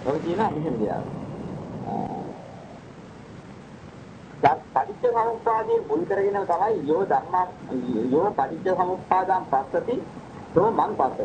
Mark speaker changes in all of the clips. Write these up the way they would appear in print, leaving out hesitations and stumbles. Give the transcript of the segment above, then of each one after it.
Speaker 1: ඔය කියන එහෙම දෙයක්. පටිච්ච සමුප්පාදයේ මුල් කරගෙන තමයි යෝ ධම්මා යෝ පටිච්ච සමුප්පාදං පස්සති සෝ මං පස්සති.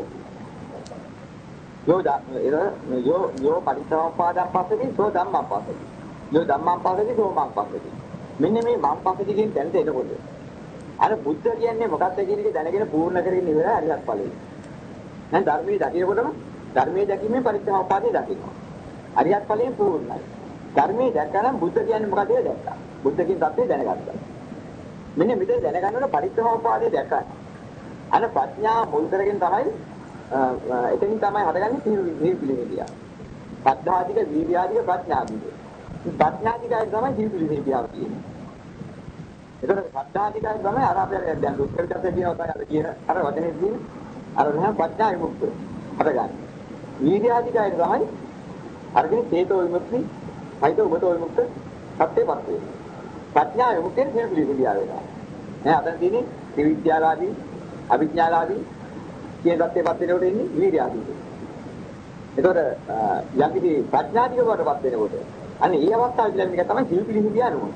Speaker 1: යෝ පටිච්ච සමුප්පාදං පස්සති සෝ ධම්මං පස්සති. යෝ ධම්මං පස්සති සෝ මං පස්සති. මෙන්න මේ මං පස්සති කියන තැනට එනකොට අර බුද්ධ කියන්නේ මොකක්ද කියන එක දැනගෙන පූර්ණ කරගෙන ඉවරයි අරිහත් ඵලෙ. දැන් ධර්මයේ දකිනකොටම ධර්මයේ දැකීමෙන් පටිච්ච සමුප්පාදය දකිනවා. අරිහත් ඵලයෙන් පූර්ණයි. ධර්මයේ දැක්කම බුද්ධ කියන්නේ මොකද කියලා දැක්කා. බුද්ධ කියන தත්ත්වය දැනගත්තා. මෙන්න මෙතන දැනගන්නකොට පරිත්‍යාගපාදයේ දැක්කා. අන ප්‍රඥා මුල් කරගෙන තමයි එතනින් තමයි හදගන්නේ සිහිය පිළිවිදියා. සද්ධාධික වීර්යාධික ප්‍රඥාධික. ප්‍රඥාධිකයි තමයි සිහිය පිළිවිදියා කියන්නේ. ඒතකොට සද්ධාධිකයි තමයි අර අපේ දැන් දුක්ඛවිදස්ස කියනවා තමයි අර කියන අර වචනේ තියෙන අර නෑ ප්‍රඥා විමුක්තිය හදගන්නේ. වීර්යාධිකයි තමයි අරගෙන චේතෝ විමුක්ති, හිතෝ උමතෝ විමුක්ති සත්‍යපත් වෙනවා. ප්‍රඥා විමුක්තිය කියන පිළිවිදියා වෙනවා. නෑ අතන තියෙන්නේ ත්‍රිවිද්‍යාලාදී, අවිඥාලාදී කියන தත්ත්වයටපත් වෙනකොට ඉන්නේ වීර්යාදී. ඒතකොට යම්කිසි ප්‍රඥාධික වඩපත් වෙනකොට අනේ ඒ අවස්ථාවේදී මේක තමයි සිල් පිළිහිදී යනවා.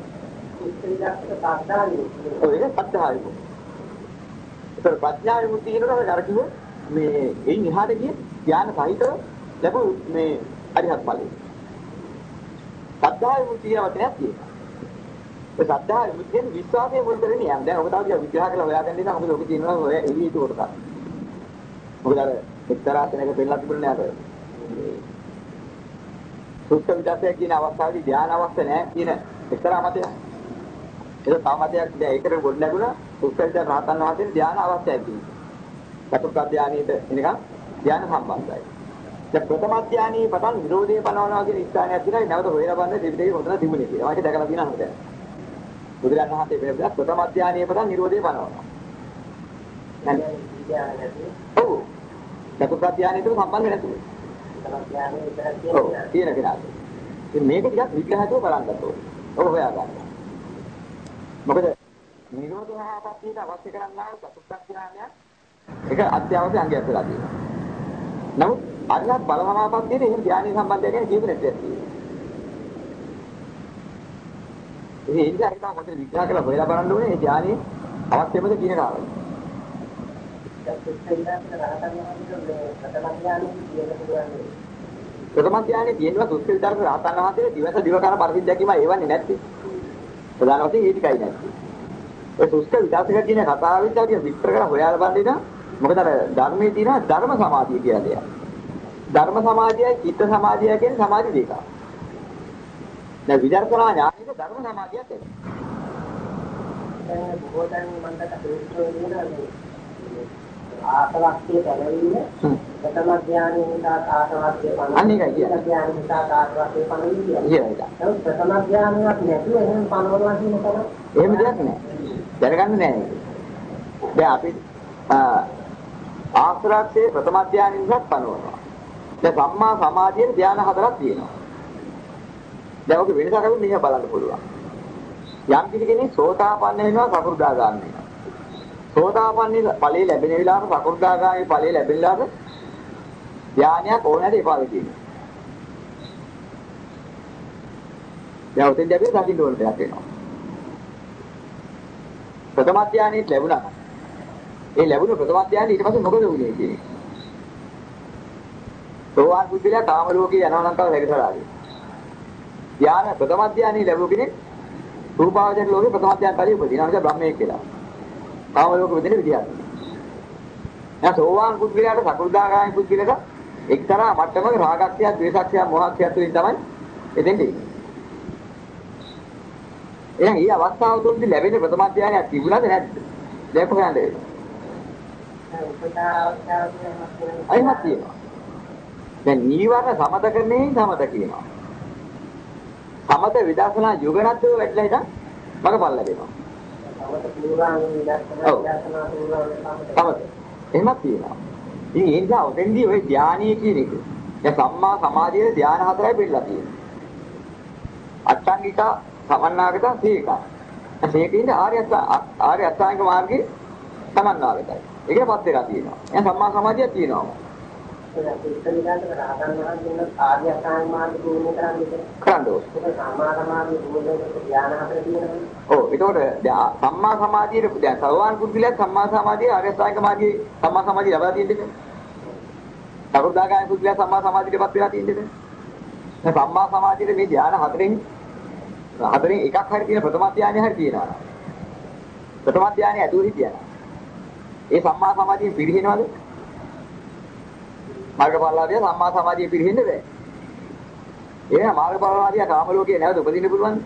Speaker 1: ඒක සත්‍යයි. ඒතර ප්‍රඥා විමුක්තිය කියනකොට අර කිව්ව මේ එයින් එහාට ගිය ඥාන සහිතව ලැබු මේ අරිහත් ඵලය. සද්ධා විමුක්තිය වචනයක් තියෙනවා. ඒ සද්ධා විමුක්තියෙන් විශ්වාසයේ මුල් කරගෙන යනවා. දැන් ඔබ තාම විග්‍රහ කරලා හොයාගන්න ඉතින් මොකද ඔබ කියනවා ඔය එළියට කොට ගන්න. මොකද අර එක්තරා තැනක පෙන්නලා තිබුණේ අර සුත්ත විදර්ශය කියන අවස්ථාවේදී ධ්‍යාන අවස්ථ නැහැ කියන එක්තරා මතයක්. ඒක තව මතයක් දැන් ඒකට ගොඩ නැගුණා සුත්ත විදර්ශය රහතන් වහන්සේ ධ්‍යාන අවස්ථාවක් තියෙනවා. චතුර්ථ ධ්‍යානයේද එනකම් ධ්‍යාන සම්බන්ධයි. දැන් ප්‍රථම ධ්‍යානයේ පටන් විරෝධයේ පනවනවා කියන ස්ථානයක් තියෙනවා. නැවත හොයලා බලන්න දෙවිදේ හොතන තිබුණේ කියලා. ඒක දැකලා තියෙනවා නේද? බුදුරජාණන් වහන්සේ වෙනදා ප්‍රථම ධ්‍යානයේ පටන් නිරෝධය පනවනවා. ඔව්. චතුර්ථ ධ්‍යානයට සම්බන්ධ නැතුව. ඔව් තියෙන කෙනාට. ඉතින් මේක ටිකක් විග්‍රහයව බලන්නත් ඕනේ. ඔබ හොයාගන්න. මොකද නිරෝධහාපත්තියට අවශ්‍ය කරන්නා වූ චතුර්ථ ධ්‍යානය ඒක අත්‍යවශ්‍ය අංගයක් වෙලා තියෙනවා. නමුත් අරිහත් බලසමාපත්තියේ එහෙම ධ්‍යානීය සම්බන්ධය ගැන කියපු නැත්තේ තියෙනවා. ඉතින් ඒ නිසා හිතා මොකද විග්‍රහ කරලා හොයලා බලන්න ඕනේ මේ ධ්‍යානීය අවශ්‍යමද කියන කාරණය. ප්‍රථම ධ්‍යානයේ තියෙනවා සුත්තිල් දර්ශ රහතන් වහන්සේ දිවස දිව කරන පරිද්දකීම ඒවන්නේ නැත්තේ. ප්‍රධාන වශයෙන් ඒ ටිකයි නැත්තේ. ඒ සුත්ත විදර්ශක කියන කතාවෙත් අපි විස්තර කරලා හොයලා බලන්න ඉතින් මොකද අර ධර්මයේ තියෙන ධර්ම සමාධිය කියලා දෙයක්. ධර්ම සමාධියයි චිත්ත සමාධියයි කියන්නේ සමාධි දෙකක්. දැන් විදර්ශනා ඥානෙක ධර්ම සමාධියක් එනවා. දැන් බොහෝ දැන් මන්දට ප්‍රේක්ෂකයෝ ආසවක්තිය දැනෙන්නේ ප්‍රථම ඥානෙට ආසවක්තිය පනවන. අනිකයි කියන්නේ. ඥානෙට ආසවක්තිය පනවන කියන්නේ. ඒක. ප්‍රථම ඥානයක් නැතුව එහෙම පනවනවා කියන එක එහෙම දෙයක් නෑ. දැනගන්න නෑ. දැන් අපි ආශ්‍රාක්ෂේ ප්‍රථම ධානයෙන්වත් පනවනවා. දැන් සම්මා සමාධියේ ධාන හතරක් තියෙනවා. දැන් ඔක වෙනසක් අපි මෙහෙම බලන්න පුළුවන්. යම් කිසි කෙනෙක් සෝතාපන්න වෙනවා සකෘදාගාමී වෙනවා. සෝතාපන්න ඵලයේ ලැබෙන වෙලාවට සකෘදාගාමී ඵලයේ ලැබෙන වෙලාවට ධානයක් ඕනෑද එපාද කියනවා. දැන් උතෙන් දැබේ දකින්න ඕන දෙයක් වෙනවා. ප්‍රථම ධානයේ ලැබුණා. ඒ ලැබුණු ප්‍රථම ධානය ඊට පස්සේ මොකද වුනේ කියන්නේ. සෝවාන් බුද්ධිලා කාම ලෝකේ යනවා නම් තව හැරිසලාදී. ධාන ප්‍රථම ධානය ලැබුව කෙනෙක් රූපාවචර ලෝකේ ප්‍රථම ධානය පරිදි උපදිනවා. ඒක බ්‍රහ්මයේ කියලා. කාම ලෝකෙ උපදින විදියක්. දැන් සෝවාන් බුද්ධිලාට සකෘදාගාමී බුද්ධිලට එක්තරා මට්ටමක රාගක්ෂය, ද්වේෂක්ෂය, මොහක්ෂය තුලින් තමයි එතෙන්දී. එහෙනම් මේ අවස්ථාව තුලදී ලැබෙන ප්‍රථම ධානයක් තිබුණාද නැද්ද? දැන් කොහොමද? අයිමත් තියෙනවා. දැන් නීවරණ සමතකරණේ සමත කියනවා. සමත විදර්ශනා යෝගනත්ව වැඩිලා ඉතින් මගපල් ලැබෙනවා. සමත පුරාණ විදර්ශනා සමත. එහෙමත් තියෙනවා. ඉතින් ඒ නිසා ඔතෙන්දී ওই ධානීය කියන එක. දැන් සම්මා සමාධියේ ධාන හතරයි බෙදලා තියෙනවා. අට්ඨංගික සමන්නාගත සීක. සීකින්ද ආර්ය අෂ්ටාංග මාර්ගයේ සමන්නාගතයි. ඒකේ පස් දෙකක් තියෙනවා. එහෙනම් සම්මා සමාධිය තියෙනවා. කරන්නේ. ඔව් ඒතකොට දැන් සම්මා සමාධියේ දැන් සෝවාන් පුද්ගලයා සම්මා සමාධියේ ආර්ය අෂ්ටාංග මාර්ගයේ සම්මා සමාධිය ලබා තියෙන්නේ. සකෘදාගාමී පුද්ගලයා සම්මා සමාධියටපත් වෙලා තියෙන්නේ. දැන් සම්මා සමාධියේ මේ ධ්‍යාන හතරෙන් එකක් හරි තියෙන ප්‍රථම ධ්‍යානෙ හරි තියෙනවා. ප්‍රථම ධ්‍යානෙ ඇතුළේ හිටියනවා. ඒ සම්මා සමාධියෙන් පිරිනවද? මාර්ගඵලලාභිය සම්මා සමාධිය පිරිහෙන්න බෑ. එහෙනම් මාර්ගඵලලාභිය කාම ලෝකයේ නැවත උපදින්න පුළුවන්ද?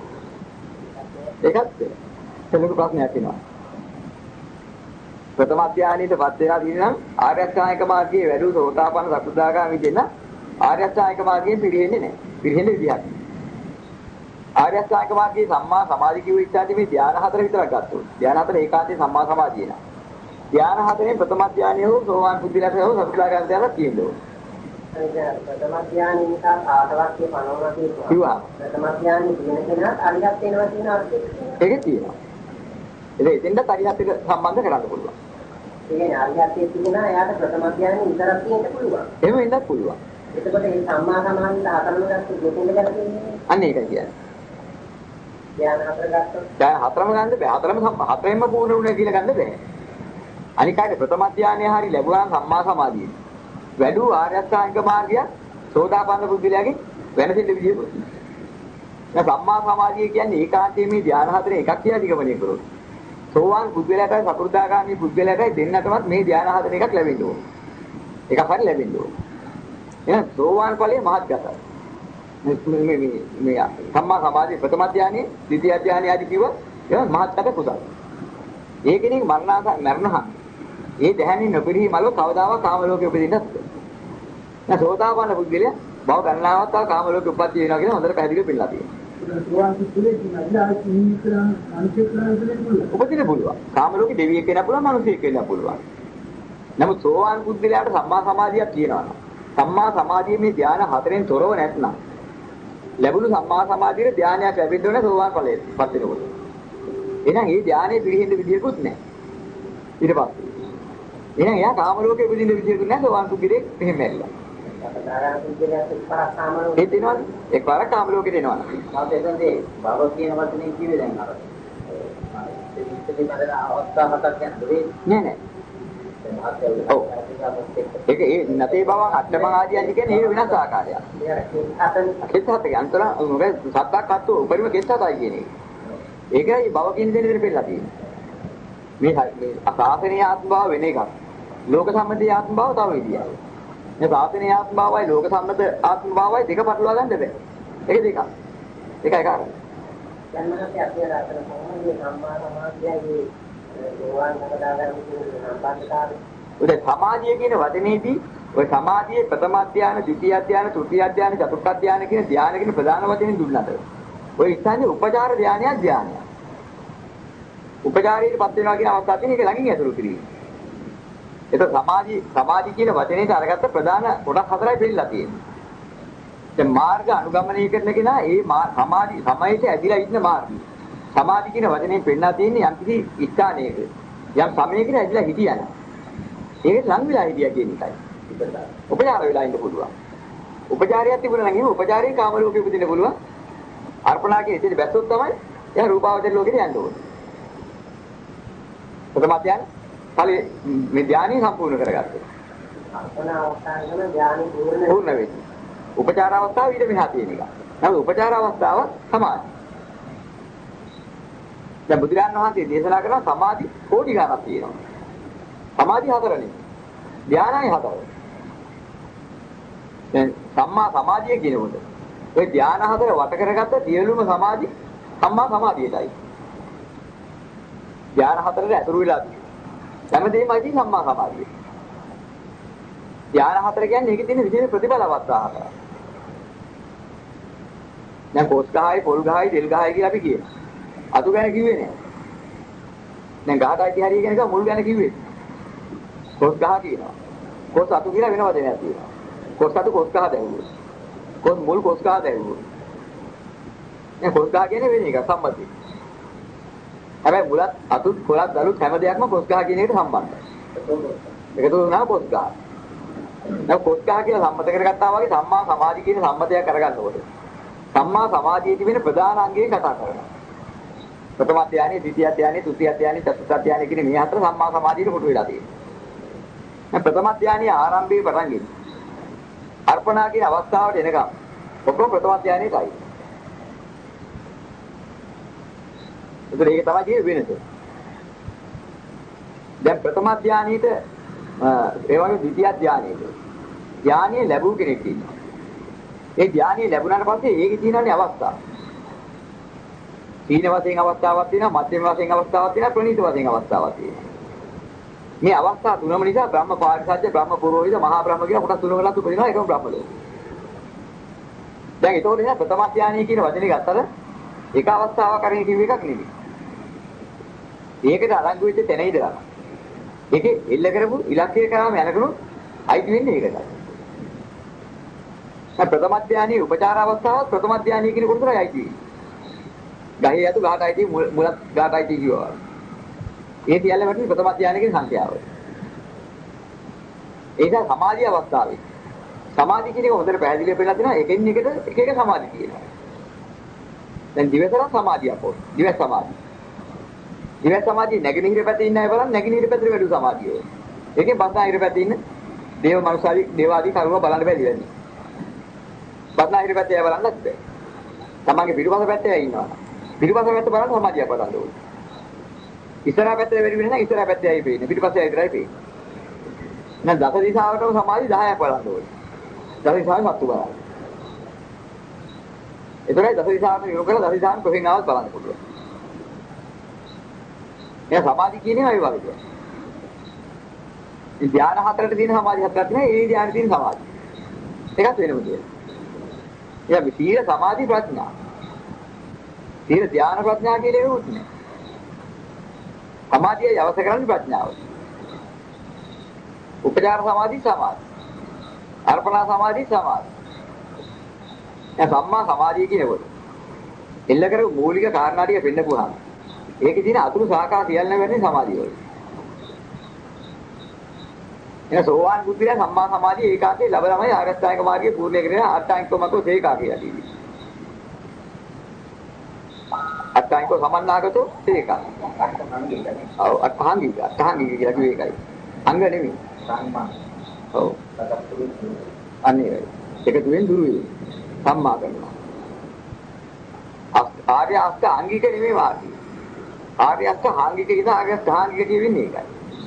Speaker 1: ඒකත් එතනක ප්‍රශ්නයක් එනවා. ප්‍රථම ධානයේටපත් වෙලා තියෙනවා ආර්ය අෂ්ටාංගික මාර්ගයේ වැඩි සෝතාපන්න සකෘදාගාමී දෙන්න ආර්ය අෂ්ටාංගික මාර්ගයෙන් පිරිහෙන්නේ නැහැ. පිරිහෙන්න විදිහක්. ආර්ය අෂ්ටාංගික මාර්ගයේ සම්මා සමාධි කිව්ව ඉච්ඡාදී මේ ධාන හතර විතරක් ගත්තොත්. ධාන හතර ඒකාන්තේ සම්මා සමාධිය නා. ධාන හතරෙන් ප්‍රථම ධානයේ හෝ සෝවාන් පුද්ගලයාට හෝ සකෘදාගාමී ධානයක් තියෙනවා.
Speaker 2: ප්‍රථම ධානයේ නිසා ආදවක්ගේ පනවනවා කියනවා.
Speaker 1: කිව්වා.
Speaker 2: ප්‍රථම ධානයේ තියෙන කෙනාට අරිහත් වෙනවා කියන අර්ථය.
Speaker 1: ඒකේ තියෙනවා. එතෙන්ට අරිහත්ට සම්බන්ධ කරන්න පුළුවන්.
Speaker 2: ඒ කියන්නේ අරිහත්යේ තියෙනවා එයාට ප්‍රථම ධානයේ විතරක් තියෙන්න පුළුවන්.
Speaker 1: එහෙම වෙන්නත් පුළුවන්.
Speaker 2: එතකොට මේ සම්මා සමාධියට හතරම ගත්තොත් දෙකෙන් ගැන තියෙන්නේ.
Speaker 1: අන්න ඒකයි කියන්නේ.
Speaker 2: ධාන හතර ගත්තොත්
Speaker 1: දැන් හතරම ගන්න බෑ. හතරෙන්ම පූර්ණ වුණා කියලා ගන්න බෑ. අනික අය ප්‍රථම ධානය හරි ලැබුණා සම්මා සමාධිය. වැඩි ආර්ය අෂ්ටාංගික මාර්ගය සෝදාපන්න පුද්ගලයාගේ වෙනසින් විදියකුත්. දැන් සම්මා සමාධිය කියන්නේ ඒකාන්තයේ මේ ධාන හතරේ එකක් කියලා නිගමනය කරොත්. සෝවාන් පුද්ගලයාටයි සකෘදාගාමී පුද්ගලයාටයි දෙන්නටමත් මේ ධාන හතර එකක් ලැබෙන්න ඕන. එකක් හරි ලැබෙන්න ඕන. එහෙනම් සෝවාන් ඵලයේ මහත්ගතයි. මේ සම්මා සමාධිය ප්‍රථම ධානයේ, ද්විතිය ධානයේ ආදී කිව්ව ඒක මහත්ගත කුසල. ඒකෙනින් මරණහන් ඒ දැහැමින් නොපිරිහි මලෝ කවදාවත් කාම ලෝකෙ උපදින්නත් බැහැ. දැන් සෝතාපන්න පුද්ගලයා භව ගණනාවක් තව කාම ලෝකෙ උපත් වෙනවා කියන හොඳට පැහැදිලිව පෙන්නලා තියෙනවා. උපදින්න පුළුවන්. කාම ලෝකෙ දෙවියෙක් වෙන්න පුළුවන්, මිනිසෙක් වෙන්න පුළුවන්. නමුත් සෝවාන් පුද්ගලයාට සම්මා සමාධියක් තියෙනවා නම් සම්මා සමාධියේ මේ ධාන හතරෙන් තොරව නැත්නම් ලැබුණු සම්මා සමාධියේ ධානයක් ලැබෙන්න ඕනේ සෝවාන් ඵලයේපත් වෙනකොට. එහෙනම් මේ ධානයේ පිළිහෙන්න විදියකුත් නැහැ. ඊට පස්සේ එහෙනම් එයා කාම ලෝකෙ උපදින්න විදියකුත් නැහැ සෝවාන් පුද්ගලෙක් එහෙම ඇරිලා. ඒ දිනවල එකවර කාම ලෝකෙට එනවා.
Speaker 2: නැවත එතනදී භව කියන වචනේ කිව්වේ දැන් අර ඉතින් මට අවස්ථා හතක් යනවා
Speaker 1: නෑ. ඔව්. ඒක ඒ නැතේ බවක් අට්ඨම ආදියන් කියන්නේ ඒ වෙනස් ආකාරයක්. කෙත්තත් යන්තර මොකද සද්දක් අත්තු උපරිම කෙත්තයි කියන්නේ. ඒකයි භව කියන දේ විතර පෙන්නලා තියෙන්නේ. මේ අසාසනීය ආත්ම භාව වෙන එකක්. ලෝක සම්මතීය ආත්ම භාව තව විදියක්. මේ සාසනීය ආත්ම භාවයි ලෝක සම්මත ආත්ම භාවයි දෙක පටලවා ගන්න බෑ. ඒක දෙකක්. ඒකයි කාරණා.
Speaker 2: දැන් මම අපි අර කොහොමද සම්මා සමාධියයි සෝවාන් සකදාගාමී කියන සම්බන්ධතාවය.
Speaker 1: උදේ සමාධිය කියන වචනේදී ඔය සමාධියේ ප්‍රථම ධානය, ද්විතිය ධානය, තෘතිය ධානය, චතුර්ථ ධානය කියන ධානය කියන ප්‍රධාන වචනේ දුන්නාට. ඔය ඉස්සන්නේ උපචාර ධානයක් ධානයක්. උපචාරයටපත් වෙනවා කියන අවස්ථාව තියෙන එක ළඟින් ඇතුළු කිරීම. ඒක සමාධි කියන වචනේට අරගත්ත ප්‍රධාන කොටස් හතරයි පිළිලා තියෙන්නේ. දැන් මාර්ග අනුගමනය කරන කෙනා ඒ සමාධි සමයට ඇදිලා ඉන්න මාර්ගය. සමාධි කියන වචනේ පෙන්නලා තියෙන්නේ යම් කිසි ස්ථානයක. යම් සමයකට ඇදිලා හිටියන. ඒකට ලං වෙලා හිටියා කියන එකයි. උපචාර වෙලා ඉන්න පුළුවන්. උපචාරයක් තිබුණා නම් එහෙම උපචාරයෙන් කාම ලෝකෙ උපදින්න පුළුවන්. අර්පණාගේ ඉතින් බැස්සොත් තමයි එයා රූපාවචර ලෝකෙට යන්න ඕනේ. ප්‍රථම ධානය ඵලයේ මේ ධානය සම්පූර්ණ කරගත්තා.
Speaker 2: අර්පණ අවස්ථාවේ ධානය
Speaker 1: පූර්ණ වෙන්නේ. උපචාර අවස්ථාව ඊට මෙහා තියෙන එක. නමුත් උපචාර අවස්ථාව සමාධි. දැන් බුදුරජාණන් වහන්සේ දේශනා කරන සමාධි කෝටි ගණනක් තියෙනවා. සමාධි හතරනේ. ධානයයි හතර. දැන් සම්මා සමාධිය කියනකොට ඔය ධාන හතර වට කරගත්ත සියලුම සමාධි සම්මා සමාධියටයි. ධාන හතරට ඇතුළු වෙලා තියෙනවා. හැමදේමයි තියෙන සම්මා සමාධිය. ධාන හතර කියන්නේ ඒකේ තියෙන විශේෂ ප්‍රතිඵල අවස්ථා හතරක්. දැන් කොස් ගහයි, පොල් ගහයි, තෙල් ගහයි කියලා අපි කියනවා. අතු ගැන කිව්වේ නෑ. දැන් ගහටයි හරිය කියන එක මුල් ගැන කිව්වේ. කොස් ගහ කියනවා. කොස් අතු කියලා වෙනවද නෑ තියෙනවා. කොස් අතු කොස් ගහ දැවුවා. කොස් මුල් කොස් ගහ දැවුවා. දැන් කොස් ගහ කියන්නේ වෙන එක සම්බන්ධයි. හැබැයි මුලත් අතුත් කොලත් දලුත් හැම දෙයක්ම කොස් ගහ කියන එකට සම්බන්ධයි. ඒකතු වුණා කොස් ගහ. දැන් කොස්කා කියලා සම්මත කරගත්තා වගේ සම්මා සමාධි කියන සම්මතයක් කරගන්න ඕනේ. සම්මා සමාධියේ තිබෙන ප්‍රධාන අංගයෙන් කතා කරනවා. ප්‍රථම ධානයේ, ද්විතිය ධානයේ, තෘතිය ධානයේ, චතුර්ථ ධානයේ කියන මේ හතර සම්මා සමාධියට කොටු වෙලා තියෙනවා. දැන් ප්‍රථම ධානයේ ආරම්භයේ පටන් ගන්න. අර්පණා කියන අවස්ථාවට එනකම් ඔක්කොම ප්‍රථම ධානයේයි. ඒක තමයි ජීව වෙනස. දැන් ප්‍රථම ධානයේට ඒ වගේ ද්විතිය ධානයේට ධානය ලැබුව කෙනෙක් ඉන්නවා. ඒ ධානය ලැබුණාට පස්සේ ඒකේ තියෙනනේ අවස්ථා. සීන වශයෙන් අවස්ථාවක් තියෙනවා, මධ්‍යම වශයෙන් අවස්ථාවක් තියෙනවා, ප්‍රණීත වශයෙන් අවස්ථාවක් තියෙනවා. මේ අවස්ථා තුනම නිසා බ්‍රහ්ම පාරිසජ්‍ය, බ්‍රහ්ම පුරෝහිත, මහා බ්‍රහ්ම කියන කොටස් තුනකට උපදිනවා ඒකම බ්‍රහ්ම ලෝකය. දැන් ඒතකොට නේ ප්‍රථම ධානය කියන වචනේ ගත්තද එක අවස්ථාවක් අරගෙන කිව්ව එකක් නෙමෙයි. ඒකට අලංගු වෙච්ච තැන ඉඳලා. ඒකේ එල්ල කරපු ඉලක්කය කරාම යනකනොත් අයිති වෙන්නේ ඒකට. ප්‍රථම ධානයේ උපචාර අවස්ථාවත් ප්‍රථම ධානයේ කියන කොටසයි අයිති වෙන්නේ. ගහේ යතු ගහට අයිති මුලත් ගහට අයිති කියනවා. ඒ සියල්ල වටින ප්‍රථම ධානයේ කියන සංඛ්‍යාව. ඒක සමාධි අවස්ථාවේ. සමාධි කියන එක හොඳට පැහැදිලිව පෙන්නලා දෙනවා. එකින් එකට එක එක සමාධි කියනවා. දැන් දිවසර සමාධියක් ඕන. දිවස් සමාධිය. දිවස් සමාධිය නැගෙනහිර පැත්තේ ඉන්න අය බලන්න නැගෙනහිර පැත්තේ වැඩි සමාධිය. ඒකෙන් බස්නාහිර පැත්තේ ඉන්න දේව මනුස්සාවි දේවාදී කරුණා බලන්න බැරි වෙන්නේ. බස්නාහිර පැත්තේ අය බලන්නත් බැහැ. තමන්ගේ පිටුපස පැත්තේ අය ඉන්නවා. පිටුපස පැත්ත බලන්න සමාධියක් බලන්න ඕනේ. ඉස්සරහා පැත්තේ වැඩි වෙන්නේ නැහැ ඉස්සරහා පැත්තේ අය පේන්නේ. පිටුපස්සේ අය විතරයි පේන්නේ. එහෙනම් දස දිශාවටම සමාධි 10ක් බලන්න ඕනේ. දස දිශාවේ සත්තු බලන්න. ඒතරයි දස දිශාවට යොමු කරලා දස දිශාන් කොහෙන් ආවත් බලන්න පුළුවන්. එයා සමාධි කියන්නේ අය වගේ. ඉතින් ධ්‍යාන හතරට තියෙන සමාධි හතරක් නේ ඒ ධ්‍යානෙ තියෙන සමාධි. ඒකත් වෙනම දෙයක්. එයා සීල සමාධි ප්‍රඥා. සීල ධ්‍යාන ප්‍රඥා කියලා ඒකුත් නෑ. සමාධිය අවශ්‍ය කරන්නේ ප්‍රඥාව. උපචාර සමාධි සමාධි. අර්පණා සමාධි සමාධි. එයා සම්මා සමාධිය කියනකොට එල්ල කරපු මූලික කාරණා ටික පෙන්නපුවාම ඒකේ තියෙන අතුරු සාකා සියල්ලම වෙන්නේ සමාධිය වල. එන සෝවාන් බුද්ධිලා සම්මා සමාධිය ඒකාන්තේ ලැබලමයි ආරස්ථායක මාර්ගයේ පූර්ණ කරගෙන අට්ඨාංගිකමකෝ සේකා කියලා තියෙන්නේ. අට්ඨාංගිකෝ සමන්නාගතෝ සේකා. ඔව් අට්ඨාංගික කියලා කිව්වේ ඒකයි. අංග නෙමෙයි. සම්මා. ඔව්. අනේ ඒක තුෙන් දුරු වෙයි. සම්මා කරනවා. ආර්ය අෂ්ටාංගික නෙමෙයි වාදී. ආර්ය අෂ්ටාංගික කියන ආර්ය අෂ්ටාංගික කියන්නේ ඒකයි.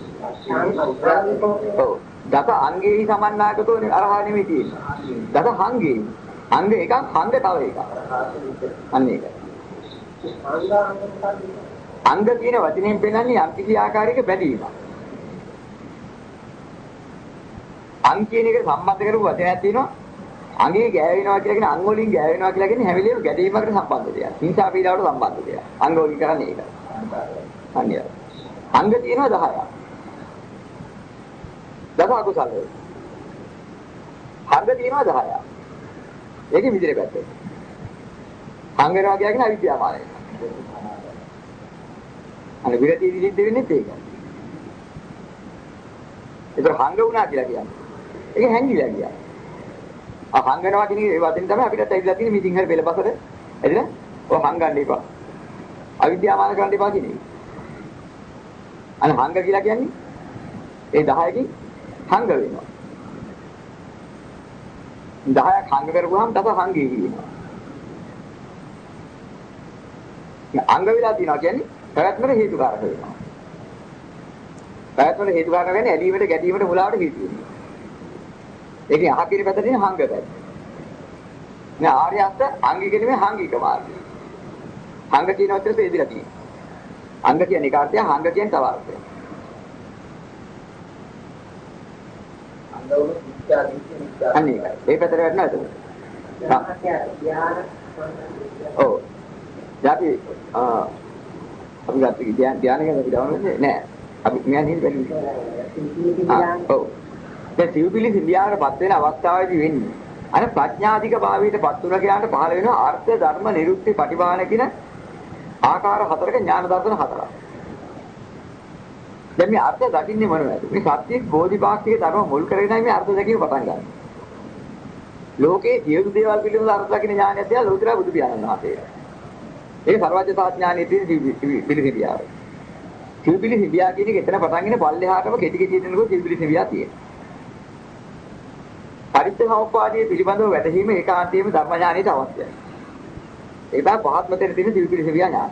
Speaker 1: ඔව්. දස අංගේහි සමන්නාගතෝනේ අරහා නෙමෙයි තියෙන්නේ. දස අංගේ. අංග එකක් අංග තව එකක්. අන්න ඒකයි. අංග කියන වචනයෙන් පෙන්නන්නේ යම් කිසි ආකාරයක බැඳීමක්. අංග කියන එක සම්බන්ධ කරපු වචනයක් තියෙනවා. අංගේ ගෑවෙනවා කියලා කියන අංග වලින් ගෑවෙනවා කියලා කියන්නේ හැම වෙලේම ගැටීමකට සම්බන්ධ දෙයක්. හිංසා පීඩාවට සම්බන්ධ දෙයක්. අංග වලින් කරන්නේ ඒකයි. අනිය. අංග තියෙනවා 10ක්. දස අකුසල. අංග තියෙනවා 10ක්. ඒකේ විදිහට පැත්තේ. අංග වෙනවා කියන්නේ අවිද්‍යාවමයි. අනේ විරති සිද්ධ වෙන්නේ ඒකයි. ඒතර හංග වුණා කියලා කියන්නේ. ඒක හැංගිලා කියන්නේ. හංගනවා කියන ඒ වචනේ තමයි අපිට ඇවිල්ලා තියෙන්නේ මේ සිංහල පෙළපසට. එදින ඔය හංගන්න එපා. අවිද්‍යාවමාන කරන්න එපා කියන්නේ. අනේ හංග කියලා කියන්නේ ඒ 10කින් හංග වෙනවා. 10ක් හංග කරපුවාම දස හංගේ කියනවා. අංග වෙලා තියෙනවා කියන්නේ පැවැත්මට හේතුකාරක වෙනවා. පැවැත්මට හේතුකාරක වෙන්නේ ඇලීමට ගැටීමට මුලාවට හේතු වෙනවා. ඒකේ අහකිරි පැත්තේ තියෙන හංග පැත්ත. නේ ආර්ය අෂ්ට අංගික නෙමෙයි හංගික මාර්ගය. හංග කියන වචනේ බෙදලා තියෙනවා. අංග කියන්නේ එක අර්ථයක්, හංග කියන්නේ තව අර්ථයක්. අංග වල විචාර විචාර. අනේ ඒ පැත්තට වැටෙනවා එතකොට. ඔව්. අපි ගත්ත ධ්‍යාන ගැන අපි දවන්නේ නෑ. අපි මෙයා නිල් බැලුවේ. ඔව්. දැන් සිව්පිලි සිද්ධාරපත් වෙන අවස්ථාවේදී වෙන්නේ අර ප්‍රඥාධික භාවයටපත් වුණා කියලාට පහළ වෙන අර්ථ ධර්ම නිරුක්ති ප්‍රතිපාදන කියන ආකාර හතරක ඥාන දර්ශන හතරක්. දැන් මේ අර්ථ දකින්නේ මොනවද? මේ සත්‍ය බෝධිපාක්ෂික ධර්ම මුල් කරගෙනයි මේ අර්ථ දැකීම පටන් ගන්න. ලෝකේ සියලු දේවල් පිළිබඳව අර්ථ දකින්න ඥානය තියා ලෝතර බුදු පියාණන් වහන්සේ. ඒක සර්වඥ සාඥානයේ තියෙන පිළිසිරියාව. පිළිසිරියා කියන එක එතන පටන් ගෙන පල්ලෙහාටම කෙටි කෙටි දෙනකොට පිළිසිරියා තියෙනවා. පරිත්‍යාගෝපාදී පිළිබඳව වැටහීම ඒකාන්තයෙන්ම ධර්ම ඥානයට අවශ්‍යයි. ඒක තමයි පහත්ම තැන තියෙන පිළිසිරියා ඥානය.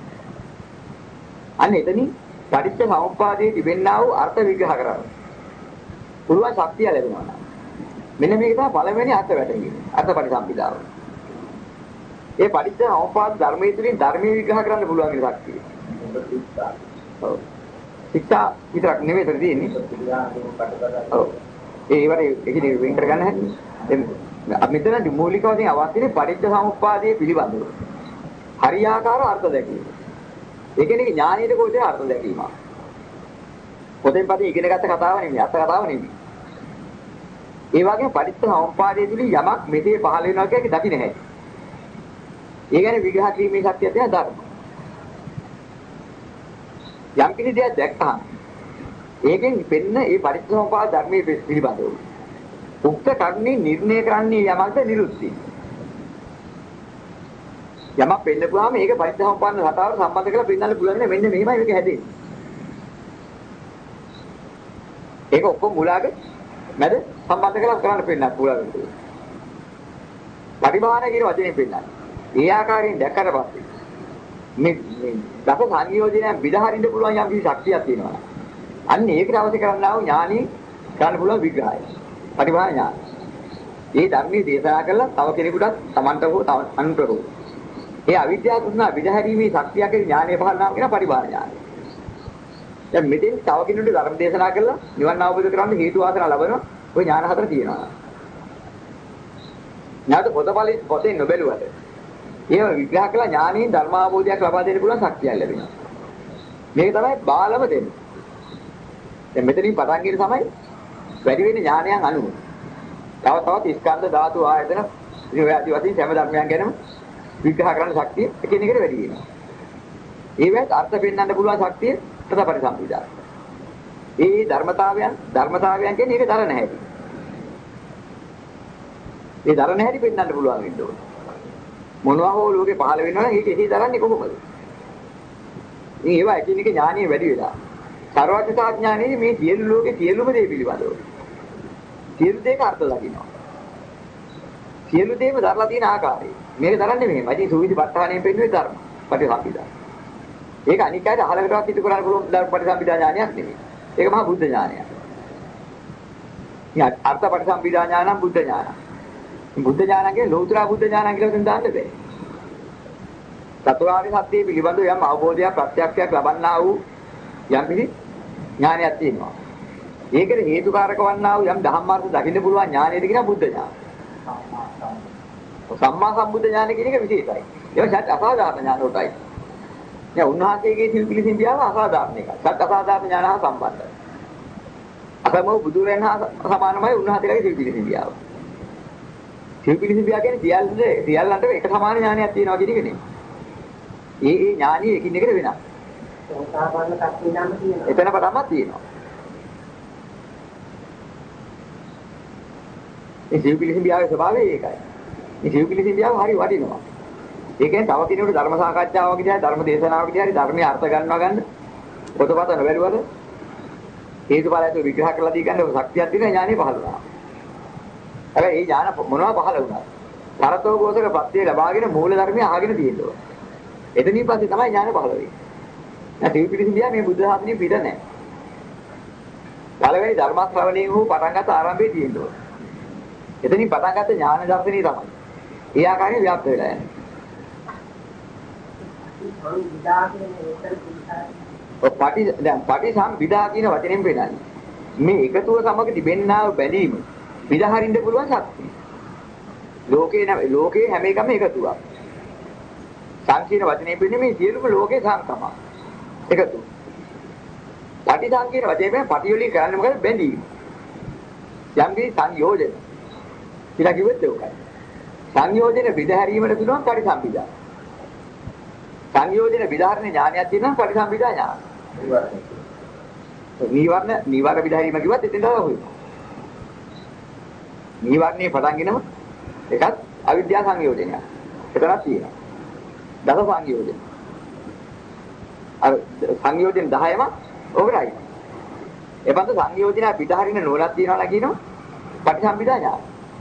Speaker 1: අන්න එතනින් පරිත්‍යාගෝපාදී තිබෙන්නා වූ අර්ථ විග්‍රහ කරනවා. පුරුවන් ශක්තිය ලැබෙනවා. මෙන්න මේක තමයි පළවෙනි අර්ථ වැටහීම. අර්ථ පරිසම්පදාව. ඒ පරිත්‍යාගෝපාද ධර්මයේ තුලින් ධර්මයේ විග්‍රහ කරන්න පුළුවන් කියන ශක්තිය. ඔව්. ශික්ෂා විතරක් නෙවෙයි තියෙන්නේ. ඔව්. ඒකට වෙන් කරගන්න හැටි. මෙතනදී මූලික වශයෙන් අවශ්‍යනේ පරිත්‍යාගෝපාදයේ පිළිබඳව. හරියාකාර අර්ථ දැකීම. ඒ කියන්නේ ඥානීය කෝෂයේ අර්ථ දැකීම. පොතෙන් පස්සේ ඉගෙන ගත්ත කතාව නෙමෙයි, අර්ථ කතාව නෙමෙයි. ඒ වගේම පරිත්‍යාගෝපාදයේ තුලින් යමක් මෙසේ පහළ වෙනවා කියන්නේ දකින්න හැටි. ඒ කියන්නේ විග්‍රහ කිරීමේ ශක්තිය තියෙන ධර්ම. යම් කිසි දෙයක් දැක්කහම ඒකෙන් පෙන්න ඒ පරිත්‍යාගෝපාද ධර්මයේ පිළිබඳව. උක්ත කර්ණේ නිර්ණය කරන්නේ යමක්ද නිරුක්ති. යමක් පෙන්නපුවාම ඒක පරිත්‍යාගෝපාද රටාවට සම්බන්ධ කරලා පෙන්නන්න පුළුවන් නේ මෙන්න මෙහෙමයි මේක හැදෙන්නේ. ඒක ඔක්කොම මුලාගේ මැද සම්බන්ධ කරලා කරන්න පෙන්නන්න පුළුවන්. පරිමාණ කියන වචනේ පෙන්නන්නේ. ඒ ආකාරයෙන් දැක්කට පස්සේ මේ දස සංයෝජනයන් විදහරින්න පුළුවන් යම් කිසි ශක්තියක් තියෙනවා. අන්න ඒකට අවශ්‍ය කරන්නා වූ ඥානි ගන්න පුළුවන් විග්‍රහය. පරිමාණ ඥාන. මේ ධර්මයේ දේශනා කළා තව කෙනෙකුටත් Tamanට හෝ අනුන්ට හෝ. ඒ අවිද්‍යාව තුනා විදහරීමේ ශක්තියක් ඥානය පහළනවා කියන පරිමාණ ඥානය. දැන් මෙතෙන් තව කෙනෙකුට ධර්ම දේශනා කළා නිවන් අවබෝධ කරගන්න හේතු වාසනා ලබන ওই ඥාන හතර තියෙනවා. ඥාත පොතේ නොබැලුවට ඒව විග්‍රහ කළා ඥානයෙන් ධර්ම අවබෝධයක් ලබා දෙන්න පුළුවන් ශක්තියක් ලැබෙනවා. මේක තමයි බාලම දෙන්නේ. දැන් මෙතනින් පටන් ගන්න තමයි වැඩි වෙන ඥානයන් අනුව. තව ස්කන්ධ ධාතු ආයතන ඉතින් වශයෙන් සෑම ධර්මයන් ගැනම විග්‍රහ කරන්න ශක්තිය එකිනෙකට වැඩි වෙනවා. ඒවත් අර්ථ පෙන්වන්න පුළුවන් ශක්තිය තද පරිසම්පදා. ඒ ධර්මතාවයන් කියන්නේ ඒක දරණ හැටි. ඒ දරණ හැටි පෙන්වන්න පුළුවන් වෙන්න ඕනේ. මොනවා හෝ ලෝකේ පහළ වෙනවා නම් ඒක එහි දරන්නේ කොහොමද? ඉතින් ඒවා එකිනෙක ඥානිය වැඩි වෙලා. සර්වඥතා ඥානයේ මේ සියලු ලෝකේ සියලුම දේ පිළිබඳව. සියලු දේක අර්ථ දකින්නවා. සියලු දේම දරලා තියෙන ආකාරය. මේක දරන්නේ මෙහෙම. ඉතින් සූවිසි පට්ඨානයෙන් පෙන්වන්නේ ධර්ම. පටිසම්පදා. ඒක අනික් අයට අහලකටවත් ඉතු කරන්න පුළුවන් ධර්ම පටිසම්පදා ඥානයක් නෙමෙයි. ඒක මහා බුද්ධ ඥානයක්. ඉතින් අර්ථ පටිසම්පදා ඥානං බුද්ධ ඥානං. බුද්ධ ඥානංගේ ලෞතර බුද්ධ ඥානං කියලා දෙන්න දාන්න බෑ. චතුරාර්ය සත්‍ය පිළිබඳව යම් අවබෝධයක් ප්‍රත්‍යක්ෂයක් ලබන්නා වූ යම් පිළි ඥානයක් තියෙනවා. ඒකට හේතුකාරක වන්නා වූ යම් ධම්මාර්ථ දකින්න පුළුවන් ඥානයද කියන බුද්ධ ඥාන. සම්මා සම්බුද්ධ ඥාන කියන එක විශේෂයි. ඒක සත්‍ය අසාධාරණ ඥාන උටයි. දැන් උන්වහන්සේගේ සිල්පිලිසින් බියාව අසාධාරණ එකක්. සත්‍ය අසාධාරණ ඥාන හා සම්බන්ධයි. අපමණ බුදුරයන් හා සමානමයි උන්වහන්සේලාගේ සිල්පිලිසින් බියාව. සිල්පිලිසින් බියාව කියන්නේ සියල්ලන්ට එක සමාන ඥානයක් තියෙනවා කියන එක නෙමෙයි. ඒ ඥානිය එකින් එකට වෙනස්.
Speaker 2: සෝතාපන්න කප්පේ නම් තියෙනවා.
Speaker 1: එතන පටන්ම තියෙනවා. මේ සිව්පිලිසින් බියාවේ ස්වභාවය ඒකයි. මේ සිව්පිලිසින් බියාව හරි වටිනවා. ඒ කියන්නේ තව කෙනෙකුට ධර්ම සාකච්ඡාවක් විදිහට ධර්ම දේශනාවක් විදිහට ධර්මයේ අර්ථ ගන්නවා ගන්න පොතපත නොබැලුවද හේතුඵලයට විග්‍රහ කරලා දී ගන්න ශක්තියක් තියෙන ඥානෙ පහළ වෙනවා. හැබැයි මේ ඥාන මොනවා පහළ වුණා? තරතෝ ගෝසක ප්‍රත්‍ය ලබාගෙන මූල ධර්මයේ අහගෙන තියෙනවා. එතනින් පස්සේ තමයි ඥාන පහළ වෙන්නේ. දැන් සිව්පිලිසින් බියා මේ බුද්ධ ශාසනය පිට නැහැ. පළවෙනි ධර්ම ශ්‍රවණයෙන් හෝ පටන් ගන්න ආරම්භයේ තියෙනවා. එතනින් පටන් ගත්ත ඥාන දර්ශනය තමයි. ඒ ආකාරයෙන් ව්‍යාප්ත වෙලා යන්නේ. පටිසම්භිදා කියන වචනයෙන් පෙන්නන්නේ. මේ එකතුව සමග තිබෙන්නා වූ බැඳීම විදහරින්න පුළුවන් ශක්තිය. ලෝකේ හැම එකම එකතුවක්. සංකීර්ණ වචනේ පෙන්නේ මේ සියලුම ලෝකේ සංකම. එකතු. පටිසංකීර්ණ වචනේ පෙන්නේ පටි වලින් කරන්නේ මොකද බැඳීම. යම්කි සංයෝජන. කියලා කිව්වොත් ඒකයි. සංයෝජන විදහැරීමට පුළුවන් පටිසම්භිදා. සංයෝජන විදාහරණ ඥානයක් තියෙනවා පටිසම්භිදා ඥාන. නීවරණ විදාරීම කිව්වත් එතෙන්ට හොයනවා. නීවරණේ පටන්ගෙනම එකක් අවිද්‍යා සංයෝජනයක්. එතනක් තියෙනවා. දස සංයෝජන. අර සංයෝජන 10ම ඕවරයි. ඒ බඳු සංයෝජන පිටහරින නෝලක් තියනවා කියනවා පටිසම්භිදා ඥාන.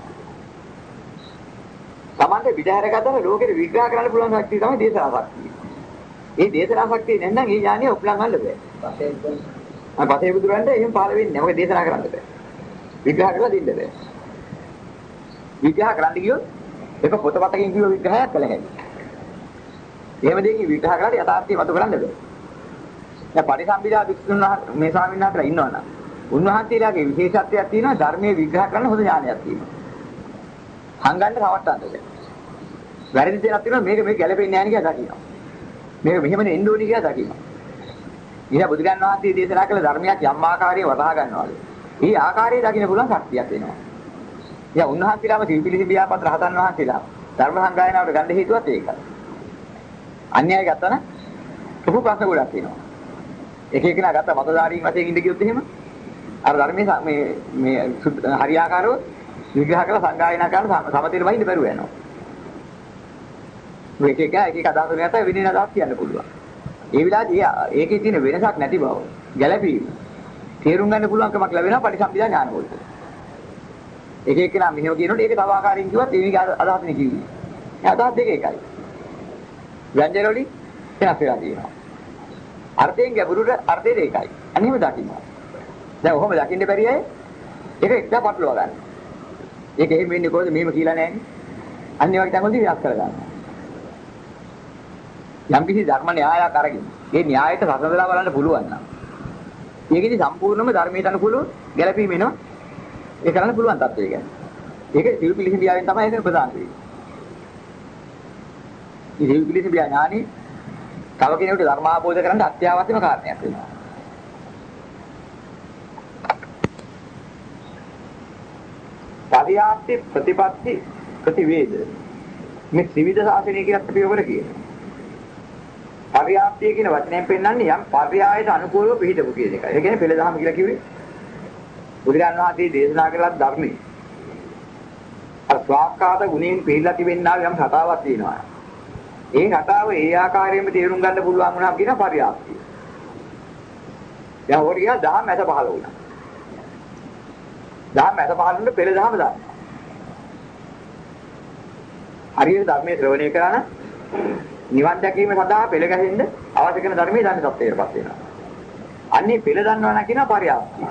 Speaker 1: Tamante පිටහර ගත්තම ලෝකෙට විග්‍රහ කරන්න පුළුවන් ශක්තිය තමයි දේශනා ශක්තිය. මේ දේශනා ශක්තිය නැත්නම් ඒ ඥානිය උපලං ගන්න බෑ. පසේ බුදුරන්ට එහෙම පහළ වෙන්නේ නැහැ. මොකද දේශනා කරන්න බෑ. විග්‍රහ කරලා දෙන්න බෑ. විග්‍රහ කරන්න ගියොත් එක පොතපතකින් කියව විග්‍රහයක් කළ හැකියි. එහෙම දෙයකින් විග්‍රහ කරලා යථාර්ථය මතු කරන්න බෑ. දැන් පරිසම්පදා වික්ෂුන් මේ ස්වාමීන් වහන්සේලා ඉන්නවනම් උන්වහන්සේලාගේ විශේෂත්වයක් තියෙනවා ධර්මයේ විග්‍රහ කරන්න හොඳ ඥානයක් තියෙනවා. හංගන්න රවට්ටන්නද. වැරදි දෙයක් තියෙනවා මේක ගැලපෙන්නේ නැහැ කියලා දකිනවා. මේක මෙහෙමනේ එන්න ඕනි කියලා දකිනවා. ඊට බුදුරජාණන් වහන්සේ දේශනා කළ ධර්මයක් යම් ආකාරයේ වටහා ගන්නවාලු. මේ ආකාරයේ දකින්න පුළුවන් ශක්තියක් එනවා. යා උන්වහන්සේලාම සිවිපිලිසි බියාපත් රහතන් වහන්සේලා ධර්ම සංගායනාවට ගන්න හේතුවත් ඒකයි. අන්‍යය ගත්තා නම් ලොකු ප්‍රශ්න ගොඩක් තියෙනවා. එක එකනා ගත්ත මතධාරීන් වශයෙන් ඉඳ ගියොත් එහෙම අර ධර්මයේ මේ හරියාකාරව විග්‍රහ කරලා සංගායනා කරන සමතේට වහින්න බැරුව යනවා. මේක එක අදහස් නැත වෙනින අදහස් කියන්න පුළුවන්. ඒ විලාදී ඒකේ තියෙන වෙනසක් නැති බව ගැළපීම තේරුම් ගන්න පුළුවන්කමක් ලැබෙනවා පටිසම්භිදා ඥාන වලට. එක එකනා මෙහෙම කියනකොට ඒක තව ආකාරයෙන් කිව්වත් ඒකේ අදහස් නේ කිව්වේ. ඒ අදහස් දෙක එකයි. ව්‍යංජන වලින් වෙනස් වෙලා තියෙනවා. අර්ථයෙන් ගැඹුරට අර්ථය දෙකයි. අනිහිම දකින්න. දැන් ඔහොම දකින්න බැරි අය ඒක එක්ක පටලවා ගන්න. ඒක එහෙම වෙන්නේ කොහොමද මෙහෙම කියලා නැහැ. අනිත් වගේ තැන්වලදී විනාශ කරගන්නවා. යම් කිසි ධර්ම න්‍යායක් අරගෙන ඒ න්‍යායයට සසඳලා බලන්න පුළුවන් නම් ඒකෙදි සම්පූර්ණයෙන්ම ධර්මයට අනුකූලව ගැලපීම වෙනවා. ඒ කරන්න පුළුවන් තත්ත්වය ගැන. ඒක සිවිපිලිසි බියාවෙන් තමයි ඒක ප්‍රදාන වෙන්නේ. මේ සිවිපිලිසි බියා ඥානෙ තව කෙනෙකුට ධර්ම අවබෝධ කරගන්න අත්‍යවශ්‍යම කාරණයක් වෙනවා. පරියාප්ති ප්‍රතිපatti ප්‍රතිවේද මේ ත්‍රිවිධ ශාසනය කියලා අපි ඔබට කියනවා. පරියාප්තිය කියන වචනයෙන් පෙන්නන්නේ යම් පර්යායයට අනුකූලව පිළිදපු කියන එකයි. ඒ කියන්නේ පෙළ දහම කියලා කිව්වේ බුදුරජාණන් වහන්සේ දේශනා කළ ධර්මයේ අර ස්වාක්කාත ගුණයෙන් පිළිලා තිබෙනා යම් කතාවක් තියෙනවා. ඒ කතාව ඒ ආකාරයෙන්ම තේරුම් ගන්න පුළුවන් වුණාම කියන පරියාප්තිය. දැන් හොරියා දහම් ඇත පහළ වුණා. දහම් ඇත පහළ වුණොත් පෙළ දහම දාන්න. හරියට ධර්මයේ ශ්‍රවණය කරා නම් නිවන් දැකීම සඳහා පෙළ ගැහෙන්න අවශ්‍ය කරන ධර්මයේ දන්න තත්ත්වයටපත් වෙනවා. අන්නේ පෙළ දන්නවා නම් කියන පරියාප්තිය.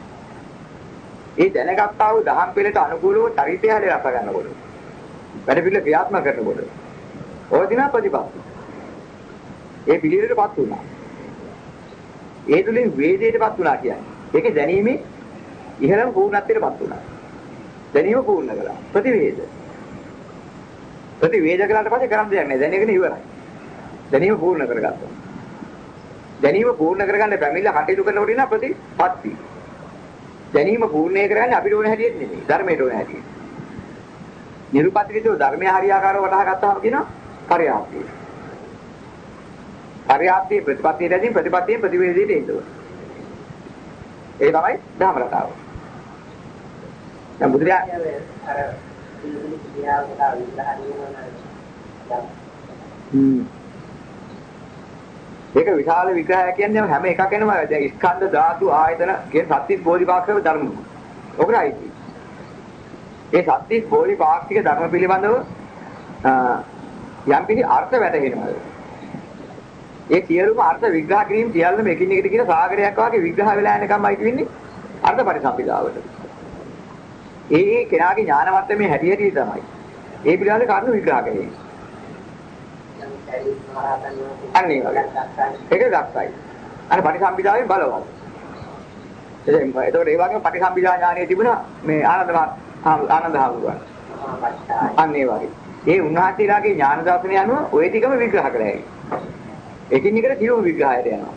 Speaker 1: ඒ දැනගත්තා වූ දහම් පෙළට අනුකූලව චරිතය හැදලා රස ගන්නකොට වැඩ පිළිවෙල ක්‍රියාත්මක කරනකොට ඔය දින ප්‍රතිපත්ති ඒ පිළිවෙලටපත් වුණා. ඒ තුලින් වේදයටපත් වුණා කියන්නේ ඒකේ දැනීමේ ඉහළම පූර්ණත්වයටපත් වුණා. දැනීම පූර්ණ කළා. ප්‍රතිවේද කළාට පස්සේ කරන්න දෙයක් නැහැ. දැනගෙන ඉවරයි. දැනීම පූර්ණ කරගත්තා. දැනීම පූර්ණ කරගන්න පැමිණිලා කටයුතු කරනකොට ඉන්න ප්‍රතිපත්ති. දැනීම පූර්ණේ කරන්නේ අපිට ඕන හැටියට නෙමෙයි. ධර්මයට ඕන හැටියට. නිරුපත්‍රිතෝ ධර්මයේ හරියාකාරව වටහා ගත්තාම කියනවා පරියාප්තිය. පරියාප්තිය ප්‍රතිපත්තියටදී ප්‍රතිපත්තියෙන් ප්‍රතිවේදයට එන්න ඕන. ඒ තමයි ධර්ම රටාව. දැන් බුදුරජාණන් අර ඒක විශාල විග්‍රහයක් කියන්නේ හැම එකකෙනම දැන් ස්කන්ධ ධාතු ආයතන කියන සත්‍විස් බෝධිපාක්ෂික ධර්ම. ඔකයි. ඒ සත්‍විස් බෝධිපාක්ෂික ධර්ම පිළිබඳව යම් කිසි අර්ථ වැටහෙනවා. ඒ සියලුම අර්ථ විග්‍රහ කිරීම සියල්ලම එකින් එකට කියන සාගරයක් වගේ විග්‍රහ වෙලා යනකම්යි වෙන්නේ අර්ථ පරිසම්පදාවට. ඒ කෙනාගේ ඥාන මට්ටමේ හැටි හැටි තමයි. ඒ පිළිබඳ කරුණු විග්‍රහ කරන්නේ. අන්නේ වගේ. ඒක දක්සයි. අර පටිසම්භිදාවෙන් බලවත්. ඒතකොට ඒ වගේම පටිසම්භිදා ඥානය තිබුණා මේ ආනන්ද හාමුදුරුවෝ. අන්නේ වගේ. ඒ උන්වහන්සේලාගේ ඥාන දර්ශනය අනුව ওই ටිකම විග්‍රහ කළා හැකි. එකින් එකට සියලුම විග්‍රහයට යනවා.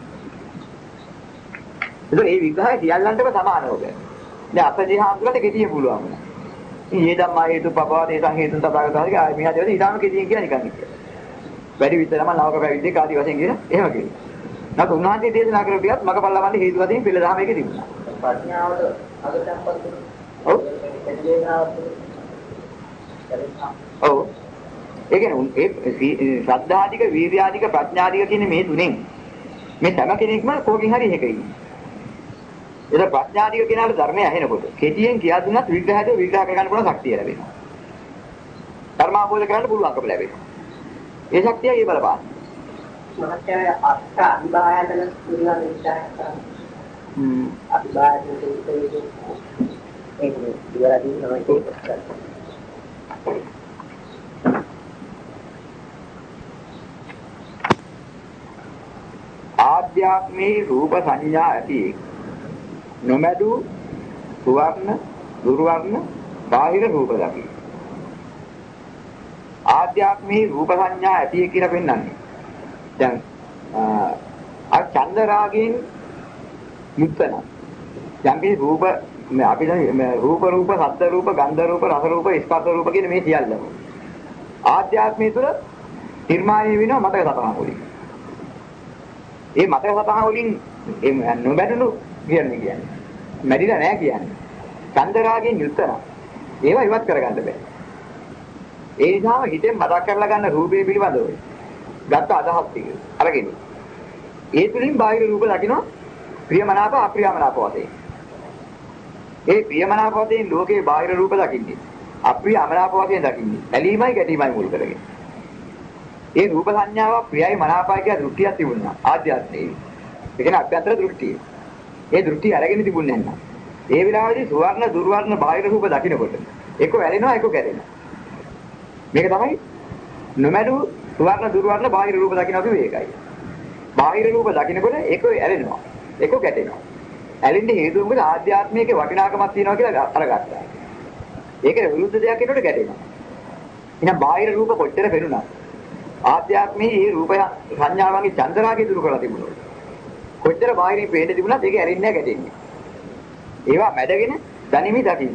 Speaker 1: ඒතකොට මේ විග්‍රහය සියල්ලන්ටම සමානව බෑ. දැන් අපේ හාමුදුරුවන්ට කෙටියෙන් පුළුවන් වුණා. මේ ධම්මා හේතු පබවදේ සංහේතුන් තථාගතයන්ගේ ආයි මෙහා දේවල් ඊටාම කෙටියෙන් කියන නිකන් කියලා. වැඩි විතරම නවක පැවිද්දේ කාදී වශයෙන් කියන එහෙම කියනවා. නැත්නම් උන්වහන්සේ දේශනා කරපියත් මගපල් ලබන්නේ හේතු වශයෙන් පිළ දහම එකේ තිබුණා.
Speaker 2: ප්‍රඥාවට අගටපත්
Speaker 1: ඔව්. ඔව්. ඒ කියන්නේ ඒ ශ්‍රද්ධාධික, වීර්යාධික, ප්‍රඥාධික කියන මේ තුනෙන් මේ හැම කෙනෙක්ම කෝකින් හරි එකක ඉන්නේ. ඒක ප්‍රඥාධික කෙනාට ධර්මය ඇහෙනකොට කෙටියෙන් කියා දුන්නත් විග්‍රහයට විග්‍රහ කරගන්න පුළුවන් ශක්තිය ලැබෙනවා. ධර්මාවබෝධ කරගන්න පුළුවන්කම ලැබෙනවා. ඒ ශක්තිය ඒ බලපාන.
Speaker 2: මහත්ය අස්ස අභිභායතන පිළිබඳ විචාර කරනවා. අභිභායතන කියන්නේ ඒක ඉවරදී තමයි ඒක.
Speaker 1: ආධ්‍යාත්මේ රූප සංඥා ඇති නොමැදු සුවර්ණ දුර්වර්ණ බාහිර රූප දකි. ආධ්‍යාත්මේ රූප සංඥා ඇති කියලා පෙන්වන්නේ. දැන් චන්ද රාගයෙන් යුක්තන. යම්කි රූප අපි රූප රූප සද්ද රූප ගන්ධ රූප රස රූප ස්පර්ශ රූප කියන මේ සියල්ලම ආධ්‍යාත්මයේ තුල නිර්මාණය වෙනවා මතක සතහන් වලින්. ඒ මතක සතහන් වලින් නොබැඳුණු කියන්නේ. මැරිලා නැහැ කියන්නේ. චන්ද රාගයෙන් යුක්තන. ඒවා ඉවත් කරගන්න බෑ. ඒ නිසාම හිතෙන් මතක් කරලා ගන්න රූපේ පිළිබඳව ගත්ත අදහස් ටික අරගෙන ඒ තුලින් බාහිර රූප දකින්න ප්‍රියමනාප අප්‍රියමනාප වශයෙන්. ඒ ප්‍රියමනාප වශයෙන් ලෝකේ බාහිර රූප දකින්නේ අප්‍රියමනාප වශයෙන් දකින්නේ ඇලීමයි ගැටීමයි මුල් කරගෙන. ඒ රූප සංඥාව ප්‍රියයි මනාපයි කියලා දෘෂ්ටියක් තිබුණා ආධ්‍යාත්මයේ. ඒ කියන්නේ අභ්‍යන්තර දෘෂ්ටිය. ඒ දෘෂ්ටි අරගෙන තිබුණේ නැහැ. ඒ විලාසෙදි සුවර්ණ දුර්වර්ණ බාහිර රූප දකින්නකොට එක වැළෙනවා එක කැඩෙනවා. මේක තමයි නොමැඩු සුවර්ණ දුර්වර්ණ බාහිර රූප දකින්න අපි මේකයි. බාහිර රූප දකින්නකොට එක ඇලෙනවා එක කැඩෙනවා. ඇලෙන්නේ හේතුව මොකද ආධ්‍යාත්මිකේ වටිනාකමක් තියෙනවා කියලා අරගත්තා. ඒකේ විරුද්ධ දෙයක් ඒකට ගැටෙනවා. එහෙනම් බාහිර රූප කොච්චර පෙනුණා ආධ්‍යාත්මයේ මේ රූප සංඥාවන්ගේ චන්දරාගය දුරු කරලා තිබුණා. කොච්චර බාහිරින් පේන්න තිබුණත් ඒක ඇලෙන්නේ නැහැ ගැටෙන්නේ. ඒවා මැඩගෙන දනිමි දකින්න.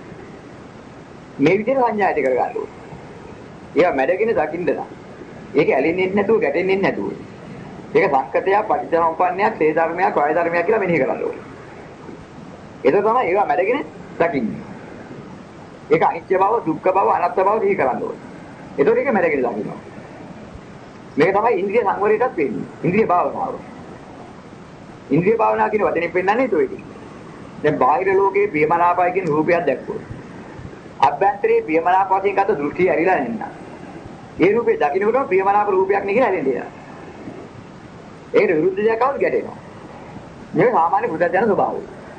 Speaker 1: මේ විදිහට සංඥා ඇති කරගන්න ඕනේ. ඒවා මැඩගෙන දකින්න නම් ඒක ඇලෙන්නේ නැතුව ගැටෙන්නේ නැතුව. ඒක සංකතයක් පටිච්චසමුප්පන්නයක් සේ ධර්මයක් වාය ධර්මයක් කියලා මෙනෙහි කරන්න ඕනේ. ඒක තමයි ඒවා මැඩගෙන දකින්නේ. ඒක අනිත්‍ය බව, දුක්ඛ බව, අනාත්ම බව දිහි කරන්න ඕනේ. ඒතකොට ඒක මැඩගෙන දකින්නවා. මේක තමයි ඉන්ද්‍රිය සංවරයටත් වෙන්නේ. ඉන්ද්‍රිය භාවනාව. ඉන්ද්‍රිය භාවනාව කියන වචනේ පෙන්නන්නේ ඒකයි. දැන් බාහිර ලෝකේ ප්‍රියමනාපයි කියන රූපයක් දැක්කොත් අභ්‍යන්තරයේ ප්‍රියමනාප වශයෙන් ගත දෘෂ්ටිය ඇරිලා නැන්නා. ඒ රූපේ දකින්නකොට ප්‍රියමනාප රූපයක් නේ කියලා ඇලෙන්නේ. ඒකට විරුද්ධ දෙයක් આવුත් ගැටෙනවා. මේක සාමාන්‍ය පුදුජන ස්වභාවය.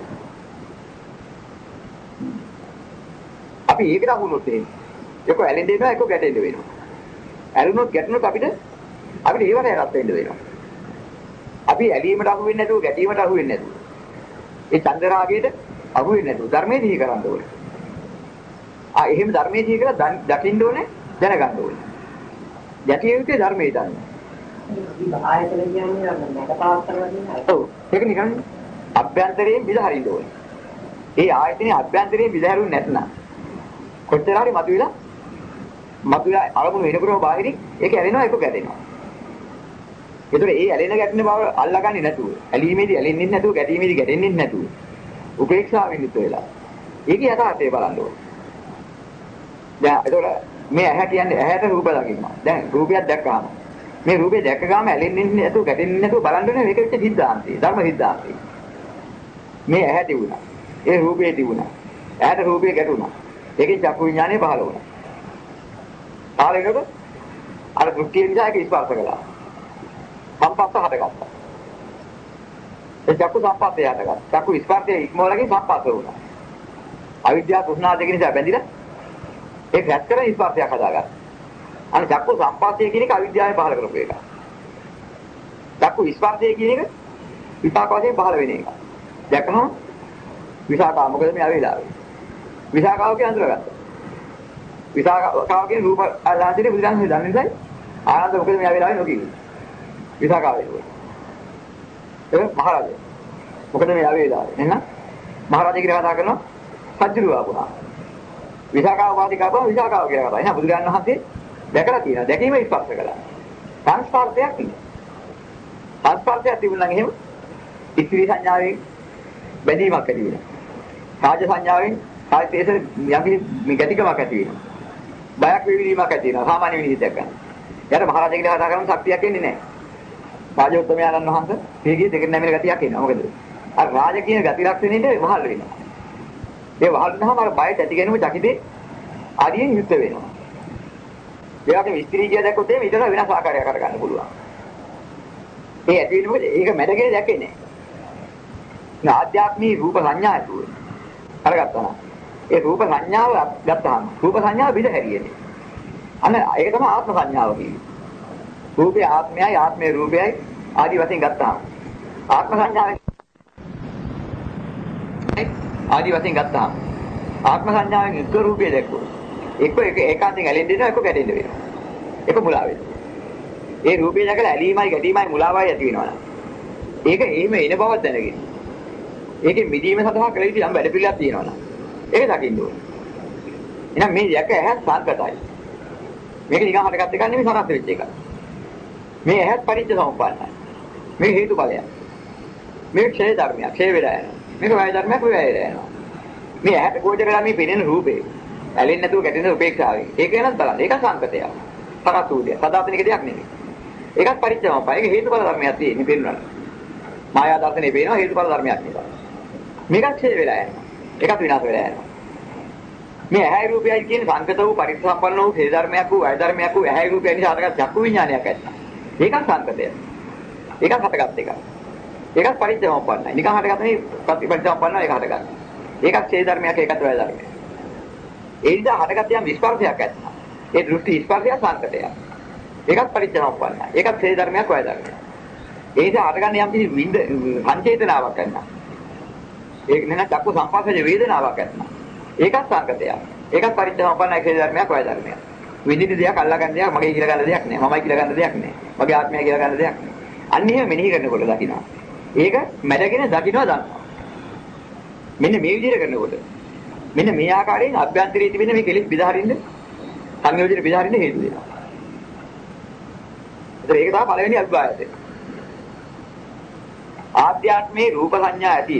Speaker 1: අපි ඒකට අහුනොත් ඒක ඇලෙන්න වෙනවා ඒක ගැටෙන්න වෙනවා. ඇලුනොත් ගැටුනොත් අපිට ඒවට හැරත් වෙන්න වෙනවා. අපි ඇලීමට අහු වෙන්නේ නැතුව ගැටීමට අහු වෙන්නේ නැතුව. ඒ චන්දරාගයට අහු වෙන්නේ නැතුව ධර්මයේ දිහි කරන්න ඕනේ. එහෙම ධර්මයේ දිහි කරලා දකින්න ඕනේ දැනගන්න ඕනේ. යටි යුත්තේ ධර්මයේ දන්න.
Speaker 2: ආයතන කියන්නේ නැටපාස් කරලා තියෙනවා.
Speaker 1: ඔව්. ඒක නිකන් අභ්‍යන්තරයෙන් බිඳහරින්න ඕනේ. ඒ ආයතනයේ අභ්‍යන්තරයෙන් බිඳහරුන්නේ නැත්නම් කොච්චර හරි මතුවලා අරමුණු වෙනකොටම බාහිරින් ඒක ඇලෙනවා ඒක ගැටෙනවා. ඒතර ඒ ඇලෙන ගැටෙන බව අල්ලගන්නේ නැතුව, ඇලීමේදී ඇලෙන්නේ නැතුව, ගැටීමේදී ගැටෙන්නේ නැතුව, උපේක්ෂාවෙන් යුත් වෙලා. ඒකේ යථාර්ථය බලන්න ඕනේ. දැන් ඒතර මේ ඇහැ කියන්නේ ඇහැට රූප දකින්නවා. දැන් රූපයක් දැක්කම මේ රූපේ දැක්ක ගාම ඇලෙන්නේ නැතුව, ගැටෙන්නේ නැතුව බලන්න ඕනේ මේක විදිහට සිද්ධාන්තය, ධර්ම සිද්ධාන්තය. මේ ඇහැ තිබුණා. ඒ රූපේ තිබුණා. ඇහැට රූපේ ගැටුණා. ඒකේ චක්කු විඥානය පහළ වුණා. පහළ වෙනකොට අර දෘෂ්ටිය නිසා ඒක ස්පර්ශ කළා. සම්පස්ස හටගත්තා. ඒ චක්කු සම්පස්සය හටගත්තා. චක්කු ස්පර්ශයේ ඉක්මවලකින් සම්පස්ස වුණා. අවිද්‍යාව තෘෂ්ණා දෙක නිසා බැඳිලා ඒක රැස් කරන ස්පර්ශයක් හදාගත්තා. අනේ චක්කු සම්පස්සය කියන එක අවිද්‍යාවෙන් පහළ කරපු එක. චක්කු ස්පර්ශය කියන එක විපාක වශයෙන් පහළ වෙන එක. දැක්කම විසාකා මොකද මේ අවිලාවේ? විසාකාව කියන අඳුරගත්තා. විසාකාව කියන රූප අල්ලාදිනේ බුදුන් දන්නේ නැයි. ආනන්ද මොකද මේ අවිලාවේ නොකියන්නේ? විසාකාව වෙනවා. ඒක මහරජා. මොකද මේ අවිලාවේ? එහෙනම් මහරජා කියලා කතා කරනවා සජ්ජුරුව ආපුවා. විසාකාව වාදිකාව විසාකාව කියලා කතා. එහෙනම් බුදුරජාණන් වහන්සේ දැකලා තියෙනවා. දැකීම ස්පර්ශ කළා. සංස්පර්ශයක් නේ. සංස්පර්ශයක් තිබුණා නම් එහෙම ඉස්ත්‍රි සංඥාවෙන් බැඳීමක් ඇති වෙනවා. රාජ සංඥාවෙන් කායිතේස යම්කිසි ගැටිකමක් ඇති වෙනවා. බයක් විවිධීමක් ඇති වෙනවා. සාමාන්‍ය විනිවිදයක් ගන්න. යාට මහරජා කියලා කතා කරන ශක්තියක් එන්නේ නැහැ. රාජෝත්තමයන්න් වහන්සේ මේකේ දෙකෙන් නැමෙන ගතියක් එනවා. මොකද අර රාජ කියන ගති ලක්ෂණෙට වහල් වෙනවා. ඒ වහල් වුණාම අර බයට ඇති ගැනීම චකිතේ ආදියෙන් යුක්ත වෙනවා. ඒ වගේම ස්ත්‍රී කිය දැක්කොත් එහෙම ඊට වෙනස් ආකාරයක් කරගන්න පුළුවන්. ඒ ඇති වෙන්නේ මොකද? ඒක මැඩගෙන දැකේ නැහැ. ආධ්‍යාත්මී රූප සංඥා ඇතුළේ. අරගත්තා. ඒ රූප සංඥාව ගත්තාම රූප සංඥාව බිඳ හැරියෙන්නේ. අන්න ඒක තමයි ආත්ම සංඥාව කියන්නේ. රූපේ ආත්මයයි ආත්මේ රූපයයි ආදි වශයෙන් ගත්තාම ආත්ම සංඥාවෙන් ආදි වශයෙන් ගත්තාම ආත්ම සංඥාවෙන් එක රූපය දැක්කොත් එක ඒකාන්තයෙන් ඇලෙන්න දෙනවා එක ගැටෙන්න වෙනවා. එක මුලා වෙනවා. ඒ රූපය දැකලා ඇලීමයි ගැටීමයි මුලාවයි ඇති වෙනවා. ඒක එහෙම එන බවක් දැනගෙන. ඒකේ මිදීම සඳහා කළ යුතු යම් වැඩ පිළිවෙලක් තියෙනවා. ඒක දකින්න ඕනේ. එහෙනම් මේ යක ඇහත් සංකතයි. මේක නිකන් හටගත් එකක් නෙමෙයි සරත් වෙච්ච එකක්. මේ ඇහත් පරිච්ඡ සමුප්පන්නයි. මේ හේතුඵලයක්. මේ ක්ෂය ධර්මයක්. ක්ෂය වෙලා යනවා. මේක වය ධර්මයක් වය වෙලා යනවා. මේ ඇහත් ගෝචර වෙලා මේ පෙනෙන රූපේ ඇලෙන්නේ නැතුව ගැටෙන උපේක්ෂාවෙන්. ඒක වෙනත් බලන්න. ඒක සංකතයක්. සරත් උදේ. සදාතනික දෙයක් නෙමෙයි. ඒකත් පරිච්ඡ සමුප්පයි. ඒක හේතුඵල ධර්මයක් තියෙන්නේ පෙන්වන්න. මායා දර්ශනේ පේනවා හේතුඵල ධර්මයක් නේ. මේකත් ක්ෂය වෙලා යනවා. ඒකත් විනාශ වෙලා යනවා. මේ ඇහැයි රූපයයි කියන්නේ සංකත වූ පරිසම්පන්න වූ හේ ධර්මයක් වූ වය ධර්මයක් වූ ඇහැයි රූපයයි නිසා හටගත් චක්කු විඥානයක් ඇත්තා. ඒකත් සංකතය. ඒකත් හටගත් එකක්. ඒකත් පරිච්ඡේදසම්පන්නයි. නිකන් හටගත් නෙවෙයි ප්‍රතිපරිච්ඡේදසම්පන්නයි ඒක හටගත්. ඒකත් හේ ධර්මයක් ඒකත් වය ධර්මයක්. ඒ නිසා හටගත් යම් ස්පර්ශයක් ඇත්තා. ඒ දෘෂ්ටි ස්පර්ශය සංකතයක්. ඒකත් පරිච්ඡේදසම්පන්නයි. ඒකත් හේ ධර්මයක් වය ධර්මයක්. ඒ නිසා හටගන්න යම් කිසි සංචේතනාවක් ගන්නවා. ඒක නෙවෙයි චක්කු සංපස්සජ වේදනාවක් ගන්නවා. ඒකත් සංකතයක්. ඒකත් පරිච්ඡේදසම්පන්නයි හේ ධර්මයක් වය ධර්මයක්. විඳින දෙයක් අල්ලා ගන්න දෙයක් මගේ කියලා ගන්න දෙයක් නෑ. මමයි කියලා ගන්න දෙයක් නෑ. මගේ ආත්මය කියලා ගන්න දෙයක් නෑ. අන්න එහෙම මෙනෙහි කරනකොට දකින්නවා. ඒක මැඩගෙන දකින්නවා දන්නවා. මෙන්න මේ විදිහට කරනකොට මෙන්න මේ ආකාරයෙන් අභ්‍යන්තරයේ තිබෙන මේ කෙලෙස් බිදහරින්න සංයෝජන බිදහරින්න හේතු වෙනවා. ඒක තමයි පළවෙනි අභ්‍යාසය. ආධ්‍යාත්මේ රූප සංඥා ඇති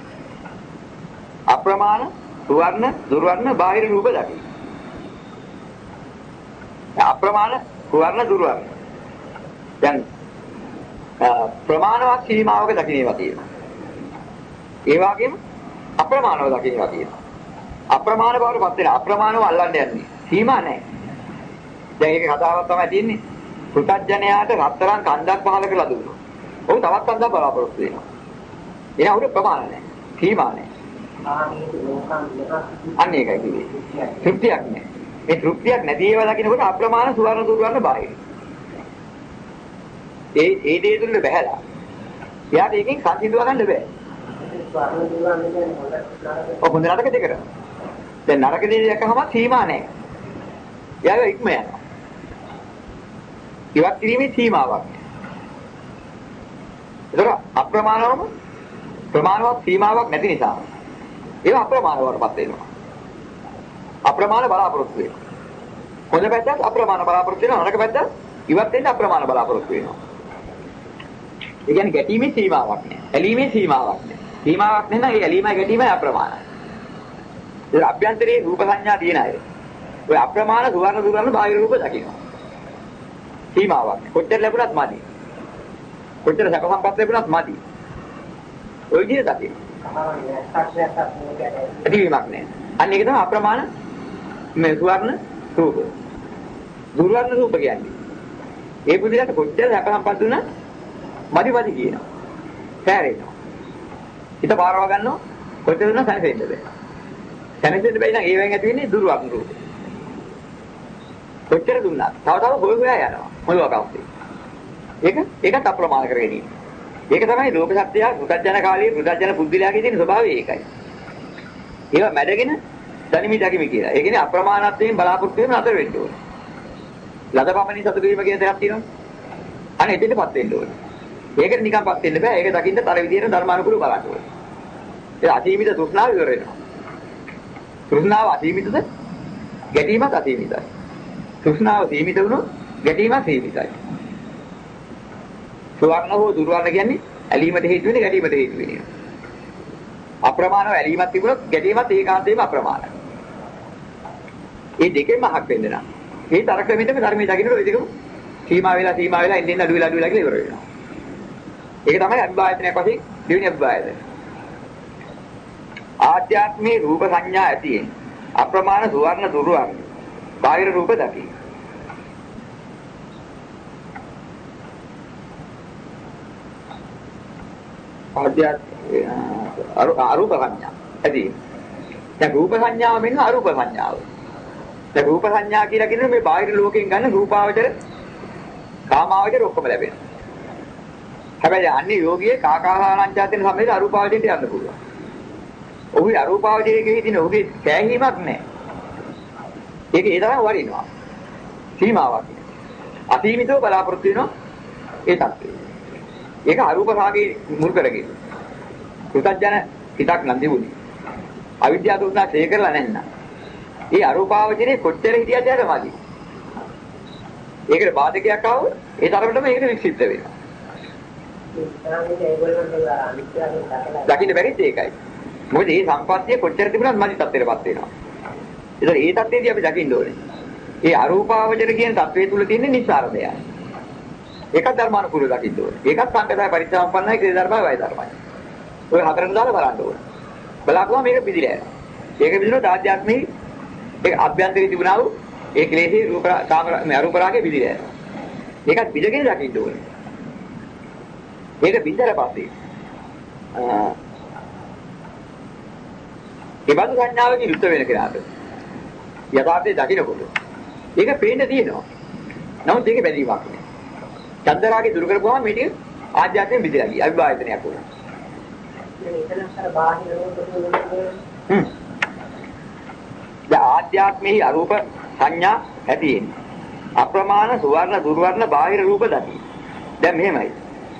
Speaker 1: අප්‍රමාණ සුවර්ණ දුර්වර්ණ බාහිර රූප දකින්න. අප්‍රමාණ සුවර්ණ දුර්වර්ණ. දැන් ප්‍රමාණවත් සීමාවක දකින්නවා තියෙනවා. ඒ වගේම අප්‍රමාණව දකින්නවා තියෙනවා. අප්‍රමාණ බවටපත් වෙන අප්‍රමාණව අල්ලන්න යන්නේ. සීමා නැහැ. දැන් ඒක කතාවක් තමයි තියෙන්නේ. පුතඥයාට රත්තරන් කන්දක් පහල කරලා දුන්නා. ඔහු තවත් කන්දක් බලාපොරොත්තු වෙනවා. එයා උඩ ප්‍රමාණ නැහැ. සීමා නැහැ. අන්න ඒකයි කිව්වේ. තෘප්තියක් නැහැ. මේ තෘප්තියක් නැති ඒවා දකින්නකොට අප්‍රමාණ සුවර්ණ දුර්වර්ණ බාහිර. ඒ දේ තුල බහැලා. එයාට එකකින් සංසිඳව ගන්න බෑ. හොඳ නරක දෙකට. දැන් නරක දේ දැක්කම සීමා නැහැ. එයාව ඉක්ම යනවා. ඉවත් කිරීමේ සීමාවක් නැහැ. ඒක අප්‍රමාණවම ප්‍රමාණවත් සීමාවක් නැති නිසා ඒවා අප්‍රමාණ වලටපත් වෙනවා. අප්‍රමාණ බලාපොරොත්තු වෙනවා. හොඳ පැත්තත් අප්‍රමාණ බලාපොරොත්තු වෙනවා. නරක පැත්තත් ඉවත් වෙන්න අප්‍රමාණ බලාපොරොත්තු වෙනවා. ඒ කියන්නේ ගැටීමේ සීමාවක් නැහැ. ඇලීමේ සීමාවක් නැහැ. සීමාවක් නැත්නම් ඒ ඇලීමයි ගැටීමයි අප්‍රමාණයි. ඒ අභ්‍යන්තරයේ රූප සංඥා තියෙන අය. ඔය අප්‍රමාණ සුවර්ණ දුර්වර්ණ බාහිර රූප දකිනවා. සීමාවක්. කොච්චර ලැබුණත් මදි. කොච්චර සැප සම්පත් ලැබුණත් මදි. ඔය විදිහට දකින්න. ඇතිවීමක් නැහැ. අන්න ඒක තමයි අප්‍රමාණ මේ සුවර්ණ රූප. දුර්වර්ණ රූප කියන්නේ. ඒ බුද්ධිලට කොච්චර සැප සම්පත් දුන්නා මදි කියනවා. සෑරෙනවා. හිත පාරව ගන්නවා කොච්චර දුන්නා සැනසෙන්න බෑ. සැනසෙන්න බැයි නම් ඒවෙන් ඇති වෙන්නේ දුර්වර්ණ රූප. කොච්චර දුන්නා තව හොය හොයා යනවා. මොනවා කවුද? ඒකත් අප්‍රමාණ කරගෙන ඉන්නේ. ඒක තමයි ලෝක සත්‍යය පුතඥ කාලයේ පුතඥ බුද්ධිලාගේ තියෙන ස්වභාවය ඒකයි. ඒවා මැඩගෙන දනිමි දකිමි කියලා. ඒ කියන්නේ අප්‍රමාණත්වයෙන් බලාපොරොත්තු වෙන අතර වෙන්න ඕනේ. ලදපමණින් සතුටු වීම කියන දෙයක් තියෙනවා. අනේ එතෙන්ටපත් වෙන්න ඕනේ. ඒකට නිකන්පත් වෙන්න බෑ. ඒක දකින්න තර විදියට ධර්මානුකූලව බලන්න ඕනේ. ඒ අසීමිත තෘෂ්ණාව ඉවර වෙනවා. තෘෂ්ණාව අසීමිතද? ගැටීමත් අසීමිතයි. තෘෂ්ණාව සීමිත වුණොත් ගැටීමත් සීමිතයි. සුවර්ණ හෝ දුර්වර්ණ කියන්නේ ඇලීමට හේතු වෙන්නේ ගැටීමට හේතු වෙන්නේ. අප්‍රමාණව ඇලීමක් තිබුණොත් ගැටීමත් ඒකාන්තයෙන්ම අප්‍රමාණයි. මේ දෙකෙන්ම අහක් වෙන්න නම් මේ තරක්‍රමෙතම ධර්මයේ දකින්නකොට ඒ දෙකම සීමා වෙලා ඉන්න අඩු වෙලා කියලා ඉවර වෙනවා. ඒක තමයි අභිභායතනයක් වශයෙන් දෙවෙනි අභිභායතනය. ආධ්‍යාත්මී රූප සංඥා ඇතියෙන් අප්‍රමාණ සුවර්ණ දුර්වර්ණ බාහිර රූප දකි. අරූප සංඥා ඇති. දැන් රූප සංඥාව මෙන්න අරූප සංඥාව. දැන් රූප සංඥා කියලා කියන්නේ මේ බාහිර ලෝකයෙන් ගන්න රූපාවචර කාමාවචර ඔක්කොම ලැබෙනවා. හැබැයි අන්නේ යෝගියේ කාකාහාරංචාතෙන් සම්බන්ධ අරූපාවචරයට යන්න පුළුවන්. ඔහු අරූපාවචරයේ හිටින ඔහුගේ සෑහීමක් නැහැ. ඒක ඒ තරම් වරිනවා. සීමාවක් නෑ. අසීමිතව බලාපොරොත්තු වෙනවා ඒ තත්ත්වය. ඒක අරූප රාගේ මුල් කරගෙන. කෘතඥ හිතක් නම් තිබුණේ. අවිද්‍යාව දුන්නා ශේ කරලා නැන්නා. ඒ අරූපාවචරයේ කොච්චර හිටියද යරමාදී. ඒකට බාධකයක් ආවොත් ඒ තරමටම ඒකට වික්ෂිප්ත වෙනවා. දකින්න බැරිද ඒකයි. මොකද මේ සම්පත්තිය කොච්චර තිබුණත් මදි තත්ත්වයටපත් වෙනවා. ඒතර ඒ තත්ත්වයේදී අපි දකින්න ඕනේ. ඒ අරූපාවචර කියන තත්ත්වයේ තුල තියෙන නිස්සාරදය. ඒකත් ධර්මානුකූලව දකින්න ඕනේ. ඒකත් සංකතය පරිච්ඡාම්පන්නයි ක්‍රිය ධර්මයි වය ධර්මයි. ඔය හතරෙන් දාලා බලන්න ඕනේ. බලාපුවා මේක පිළිලා යනවා. ඒක පිළිනොත් ආධ්‍යාත්මික ඒක අභ්‍යන්තරයේ තිබුණා වූ ඒ ක්ලේශේ රූප මේ අරූප රාගේ පිළිලා යනවා. ඒකත් පිළිගෙන දකින්න ඕනේ. ඒක බින්දර පස්සේ ඒ බඳු සංඥාවකින් යුක්ත වෙන කෙනාට යථාර්ථය දකින්නකොට ඒක පේන්න තියෙනවා. නමුත් ඒක බැඳීමක් නෙවෙයි. චන්දරාගේ දුරු කරපුවාම මේක ආධ්‍යාත්මයෙන් බිඳලා ගියා. අවිභායතනයක් වුණා. ආධ්‍යාත්මෙහි අරූප සංඥා ඇතිෙන්නේ. අප්‍රමාණ සුවර්ණ දුර්වර්ණ බාහිර රූප දකි. දැන් මෙහෙමයි.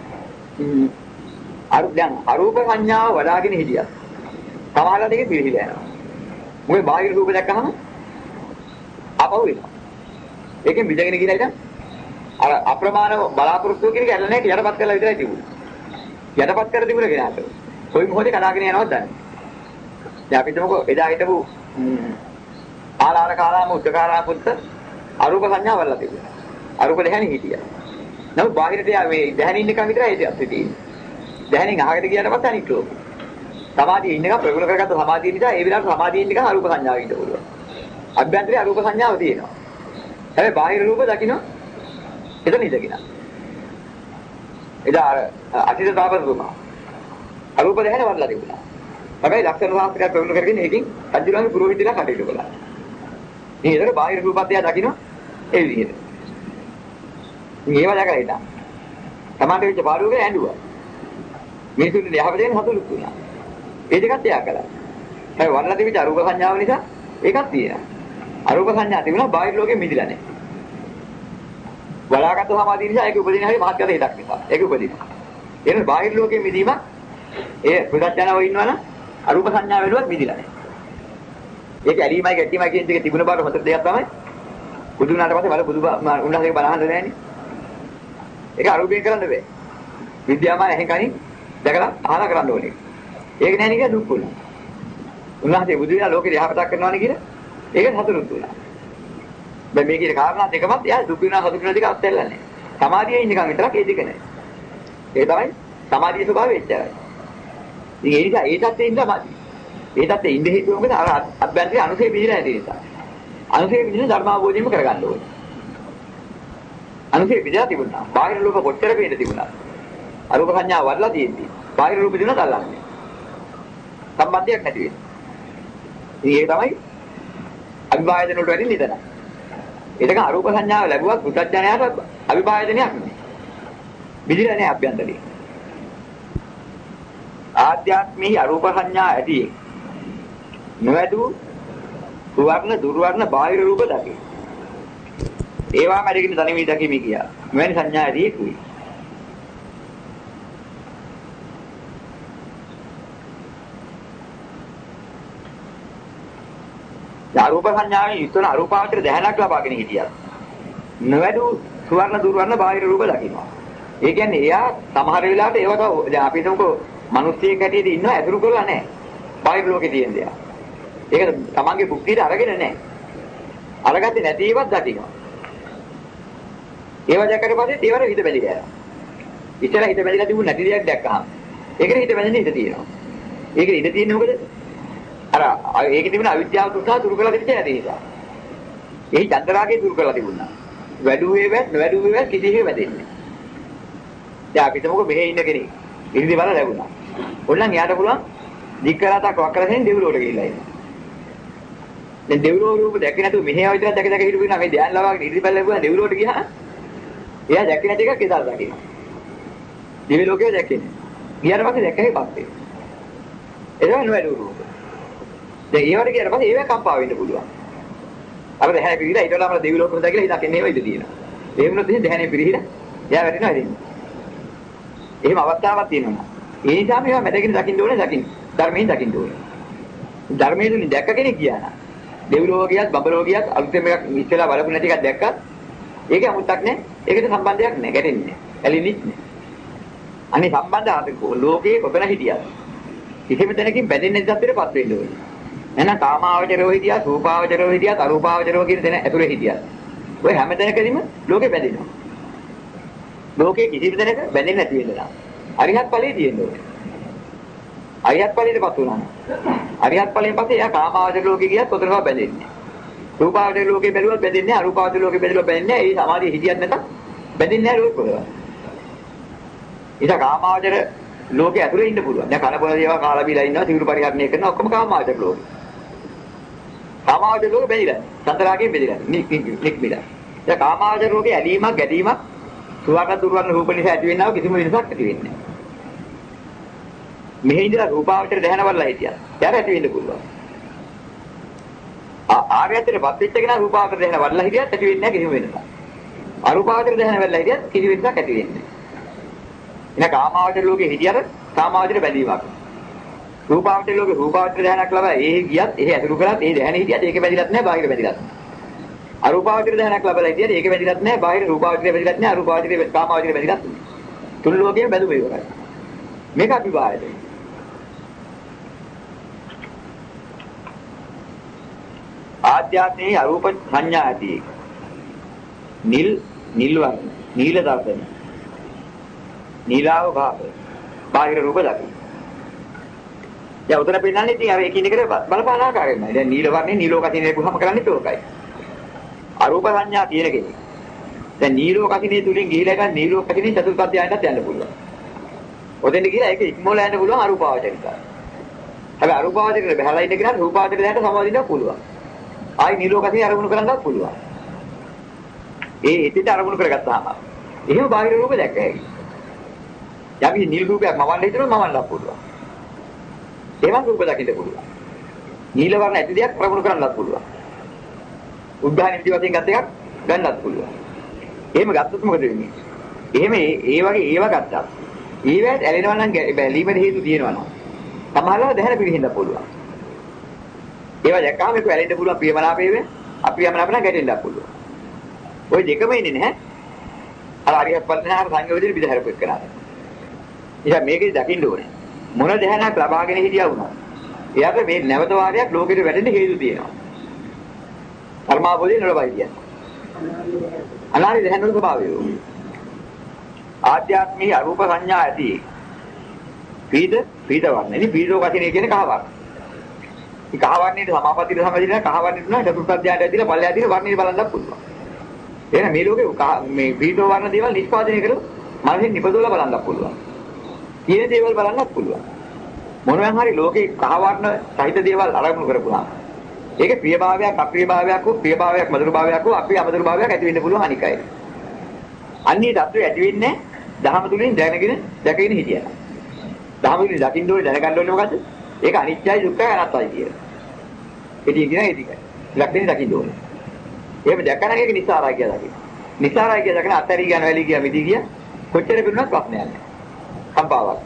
Speaker 1: දැන් අරූප සංඥාව වඩාගෙන හිටියා. සමහරවිට ඒක පිළිහිලා යනවා. මොකද බාහිර රූප දැක්කහම අපව වෙනවා. ඒකෙන් බිඳගෙන ගිහලා ඉතින් අර අප්‍රමාණ බලාපොරොත්තු කියන එක ඇල්ල නැහැ යටපත් කරලා විතරයි තිබුණේ. යටපත් කර තිබුණේ කෙනාට. කොයි මොහොතේ කඩාගෙන යනවද දන්නේ. දැන් අපි හිතමුකෝ එදා හිටපු ආලාර කාලාම උද්දකාරා පුත්ත අරූප සංඥා වලලා තිබුණා. අරූප දැහැණි හිටියා. නමුත් බාහිරට මේ දැහැණි ඉන්න එක විතරයි ඒකත් තියෙන්නේ. දැහැණින් අහකට ගියාට පස්සේ අනිත් ලෝකෙ. සමාධියේ ඉන්න එක ප්‍රගුණ කරගත්ත සමාධිය නිසා ඒ විලාස සමාධියේ ඉන්න එක අරූප සංඥාව ඉන්න පුළුවන්. අභ්‍යන්තරයේ අරූප සංඥාව තියෙනවා. හැබැයි බාහිර රූප දකින්න එතන ඉඳගෙන. එදා අතීත තාපසතුමා අරූප දැහැණ වඩලා තිබුණා. හැබැයි ලක්ෂණ ශාස්ත්‍රයක් ප්‍රගුණ කරගෙන ඒකෙන් අජිරාගේ පුරোহিতලා කටයුතු කළා. මේ ඒතර බාහිර රූපත් එයා දකින්න ඒ විදිහට. මේවා දැකලා ඉතින් තමන්ට වෙච්ච පාඩුවක ඇඬුවා. මිනිසුන්ට යහපතෙන් හතුලුත් වුණා. ඒ දෙකත් එයා කළා. හැබැයි වඩලා තිබිච්ච අරූප සංඥාව නිසා ඒකක් තියෙනවා. අරූප සංඥා තිබුණා බාහිර ලෝකෙ මිදිලා නැහැ. බලාගත්තු සමාධිය නිසා ඒක උපදින හැටි මහත්කත හේතක් නිසා. ඒක උපදිනවා. එහෙනම් බාහිර ලෝකෙ මිදීම ඒ පුදත්යනව ඉන්නවනම් අරූප සංඥා වලවත් මිදිලා නැහැ. ඒක ඇලීමයි ගැටීමයි කියන දෙක තිබුණ බාර හතර දෙයක් තමයි. බුදු වුණාට පස්සේ වල බුදු උන්වහන්සේ බලහන්න නැහැනේ. ඒක අරූපයෙන් කරන්න බෑ. විද්‍යාමාන එහෙන් කණින් දැකලා අහලා කරන්න ඕනේ. ඒක නැහැ නේ දුක් වුණා. උන්වහන්සේ බුදු වෙලා ලෝකෙ යහපතක් කරනවානේ කියලා ඒක හතුරුත් වුණා. දැන් මේ කියන කාරණා දෙකමත් එයා දුක් වෙනවා හතුරු වෙන දෙක අත්හැරලා සමාධියේ ඉන්නකම් විතරක් ඒ දෙක නැහැ. ඒ තමයි සමාධියේ ස්වභාවය එච්චරයි. ඉතින් ඒ නිසා ඒ தත්ත්වෙ ඉඳලා මාදි. ඒ தත්ත්වෙ ඉඳ හේතුව මොකද අර අභ්‍යන්තරයේ අනුසේ පිළිලා නැති නිසා. අනුසේ පිළින ධර්මාවබෝධයම කරගන්න ඕනේ. අනුසේ පිළිලා තිබුණා. බාහිර ලෝක කොච්චර පිළිද තිබුණා. අරූප සංඥා වඩලා තියෙද්දි බාහිර රූප දිනන තල්ලන්නේ. සම්බන්ධයක් නැති වෙන්නේ. ඉතින් ඒක තමයි අවිභායතන වලට වැඩි නිදන. ඒක අරූප සංඥාව ලැබුවත් පුත්‍ත්ඥයාට අවිභායතනයක් නෙමෙයි. විදිලා නැහැ අභ්‍යන්තරේ. ආධ්‍යාත්මී අරූප සංඥා ඇති නොවැදු සුවර්ණ දුර්වර්ණ බාහිර රූප දකි. ඒවා මැදකින් තනිවි දකිමි කියා. මෙවැනි සංඥා ඇති කුයි. අරූප සංඥාවෙන් යුක්තන අරූපාවචර දැහැණක් ලබාගෙන හිටියා. නොවැදු සුවර්ණ දුර්වර්ණ බාහිර රූප දකින්නවා. ඒ කියන්නේ එයා සමහර වෙලාවට ඒවට දැන් අපි හිතමුකෝ මිනිස්සෙක් හැටියට ඉන්නවා ඇතුළු කරලා නැහැ. බාහිර ලෝකේ තියෙන දේ. ඒක තමන්ගේ බුද්ධියට අරගෙන නැහැ. අරගත්තේ නැති ඒවත් දකින්නවා. ඒව දැක්කට පස්සේ ඒවට හිත බැඳිලා යනවා. ඉතලා හිත බැඳිලා තිබුණ නැති දෙයක් දැක්කහම ඒකට හිත බැඳෙන්න හිත තියෙනවා. ඒකට ඉඳ තියෙන්නේ මොකද? අර ඒකේ තිබුණ අවිද්‍යාව තුසා දුරු කරලා දෙන්න නැති නිසා. එහි චන්දරාගේ දුරු කරලා තිබුණා. වැඩුවේවත් නොවැඩුවේවත් කිසිහෙ වැදෙන්නේ. දැන් අපි හිතමුකෝ මෙහෙ ඉන්න කෙනෙක් ඉරිදි බල ලැබුණා. ඕනනම් එයාට පුළුවන් දික්කරාතක් වක් කරගෙන දෙවිලෝට ගිහිල්ලා ඉන්න. දැන් දෙවිලෝ රූප දැක්කේ නැතුව මෙහෙ ආවිතරක් දැක හිටපු කෙනා මේ ධ්‍යාන ලබාගෙන ඉරිදි බල ලැබුණා දෙවිලෝට ගියා. එයා දැක්කේ නැති එකක් එදා දකින්න. දෙවිලෝකේ දැක්කේ නෑ. ගියාට පස්සේ දැක්කේ පස්සේ. ඒක නොවැඩු රූප. දැන් ඒවට ගියාට පස්සේ ඒව කම්පා වෙන්න පුළුවන්. අර දැහැනේ පිළිලා ඊට වඩා අපර දෙවිලෝක හොඳ කියලා හිතන්නේ නේද තියෙනවා. ඒ වුණොත් ඉතින් දැහැනේ පිළිහිලා එයා වැටෙනවා ඉතින්. එහෙම අවස්ථාවක් තියෙනවා. ඒ නිසා මේවා මැදගෙන දකින්න ඕනේ දකින්න. ධර්මයෙන් දකින්න ඕනේ. ධර්මයෙන් දුන්නේ දැක්ක කෙනෙක් ගියා නා. දෙවිලෝක ගියත් බඹලෝක ගියත් අලුතෙන් එකක් ඉස්සෙල්ලා බලපු නැති එකක් දැක්කත් ඒක 아무ත්තක් නෑ. ඒකට සම්බන්ධයක් නෑ. ගැටෙන්නේ නෑ. ඇලින්නෙත් නෑ. අනේ සම්බන්ධ ලෝකයේ කොතන හිටියද? කිසිම තැනකින් බැඳෙන්නේ නැති තත්ත්වෙටපත් වෙන්න ඕනේ. එහෙනම් කාමාවචරෝ හිටියා, රූපාවචරෝ හිටියා, අරූපාවචරෝ කියන තැන ඇතුලේ හිටියා. ඔය හැම තැනකදීම ලෝකේ බැඳෙනවා. ලෝකේ කිසිම තැනක බැඳෙන්නේ නැති වෙනවා. අරිහත් ඵලයේ තියෙන්න ඕනේ. අරිහත් ඵලයටපත් වුණා. අරිහත් ඵලයෙන් පස්සේ එයා කාමාවචර ලෝකේ ගියත් කොතනකවත් බැඳෙන්නේ නැහැ. රූපාවචර ලෝකේ බැලුවත් බැඳෙන්නේ නැහැ, අරූපාවචර ලෝකේ බැලුවත් බැඳෙන්නේ නැහැ. ඒ සමාධිය හිටියත් නැතත් බැඳෙන්නේ නැහැ ලෝක කොහෙවත්. ඒක කාමාවචර ලෝකේ ඇතුලේ ඉන්න පුළුවන්. දැන් කනබල දේවා කාලා බීලා ඉන්නවා, සිවුරු පරිහරණය කරනවා, ඔක්කොම කාමාවචර ලෝකේ. කාමාවචර ලෝකේ බැඳිලා. සතරාගෙන් බැඳිලා. නික්මිලා. දැන් කාමාවචර ලෝකේ ඇලීමක්, ගැටීමක්, සුවර්ණ දුර්වර්ණ රූප නිසා ඇති වෙනව කිසිම වෙනසක් ඇති වෙන්නේ නැහැ. මෙහි ඉඳලා රූපාවචර දැහැනවල්ලා හිටියා. යාර ඇති වෙන්න පුළුවන්. ආර්යත්වයටපත් වෙච්ච කෙනා රූපාවචර දැහැනවල්ලා හිටියත් ඇති වෙන්නේ නැහැ කිසිම වෙනසක්. අරූපාවචර දැහැනවල්ලා හිටියත් කිසි වෙනසක් ඇති වෙන්නේ නැහැ. එන කාමාවචර ලෝකේ හිටියට කාමාවචර බැඳීමක්. රූපාවචර ලෝකේ රූපාවචර දැහැනක් ලබා ඒ ගියත් ඒ ඇතුළු කරත් ඒ දැහැනේ හිටියත් ඒක බැඳිලත් නැහැ බාහිර බැඳිලත්. අරූපාවචර දැහැනක් ලබලා හිටියත් ඒක බැඳිලත් නැහැ බාහිර රූපාවචර බැඳිලත් නැහැ අරූපාවචර කාමාවචර බැඳිලත් නැහැ. තුන් ලෝකයෙන් බැඳුම ඉවරයි. මේක අභිභායයි. ආධ්‍යාත්මයේ අරූප සංඥා ඇති. නිල් වර්ණ, නීල දර්ශන. නීලාව භාව. බාහිර රූප දකින්න. දැන් උතන පෙන්නන්නේ ඉතින් අර එකිනෙකට බලපාන ආකාරයෙන්මයි. දැන් නීල වර්ණේ නීලෝකසිනේ පුහම කරන්නේ ඒකයි. අරූප සංඥා තියෙන කෙනෙක්. දැන් නීලෝකසිනේ තුලින් ගිහිලා ඉතින් නීලෝකසිනේ චතුර්ථ ධ්‍යානයට යන්න පුළුවන්. ඔතෙන්ද ගිහලා ඒක ඉක්මෝල යන්න පුළුවන් අරූපාවචරිත. හැබැයි අරූපාවචරිත බහලා ඉන්න කෙනාට රූපාවචරිත දැනට සමාදින්න පුළුවන්. ආයි නීලෝකසිනේ අරමුණු කරන්නත් පුළුවන්. ඒ හිතට අරමුණු කරගත්තාම එහෙම බාහිර රූප දැක්ක හැකියි. යම් නිල් රූපයක් මවන්න හිතනවා මවන්නත් පුළුවන්. ඒවත් රූප දකින්න පුළුවන්. නීල වර්ණ ඇති දෙයක් ප්‍රගුණ කරන්නත් පුළුවන්. උද්ඝාන නිදි වශයෙන් ගත් එකක් ගන්නත් පුළුවන්. එහෙම ගත්තොත් මොකද වෙන්නේ? එහෙම ඒ වගේ ඒව ගත්තා. ඊවැට ඇලෙනවා නම් බැලීමේ හේතු තියෙනවා නම් සමහරවල් දැහැන පිළිහිඳ පුළුවන්. ඒවා දැක්කම මේක ඇලෙන්න පුළුවන් ප්‍රියමනාපේ අප්‍රියමනාප නම් ගැටෙන්නත් පුළුවන්. ওই දෙකම ඉන්නේ නැහැ. අර අරියත් පල්ලෙහාර සංයෝජන විදහාරපෙක් කරනවා. ඉතින් මේකේ දකින්න ඕනේ. මොන දැහැනක් ලබාගෙන හිටියා වුණා. එයාට මේ නැවත වාරයක් ලෝකෙට වැටෙන්න හේතු තියෙනවා. කර්මාවෝදී නලබයි කියන්නේ. අනාරි දැහැන වල ස්වභාවය. ආධ්‍යාත්මී අරූප සංඥා ඇති. පීඩ වර්ණ. ඉතින් පීඩෝ කසිනේ කියන්නේ කහ වර්ණ. මේ කහ වර්ණයේ සමාපත්තියට සමදින කහ වර්ණේ තුන චතුර්ථ ධ්‍යානයට ඇදලා පල්ලෙහා දින වර්ණේ බලන්නත් පුළුවන්. එහෙනම් මේ ලෝකේ මේ පීඩෝ වර්ණ දේවල් නිෂ්පාදනය කරලා මනසින් නිපදවලා බලන්නත් පුළුවන්. තියෙන දේවල් බලන්නත් පුළුවන්. මොනවා හරි ලෝකේ කහ වර්ණ සහිත දේවල් අරමුණු කරපුවා. ඒකේ ප්‍රියභාවයක් අප්‍රියභාවයක් හෝ ප්‍රියභාවයක් මధుරභාවයක් හෝ අප්‍රිය අමధుරභාවයක් ඇති වෙන්න පුළුවන් අනිකයි. අන්නේ தත්ත්වය ඇති වෙන්නේ දහම තුලින් දැකගෙන හිටියා. දහම තුලින් දකින්න ඕනේ දැනගන්න ඕනේ මොකද්ද? ඒක අනිත්‍යයි දුක්ඛයි අනාත්තයි කියලා. ඉතින් කියන ඒකයි. ලක්ෂණ දකින්න ඕනේ. එහෙම දැකන එක නිසාරයි කියලා දකින්න. නිසාරයි කියලා දකින අත්හැරි ගියන වැලි ගියා මිදි ගියා කොච්චර පිරුණත් ප්‍රශ්නයක් නැහැ. සම්පාවක්.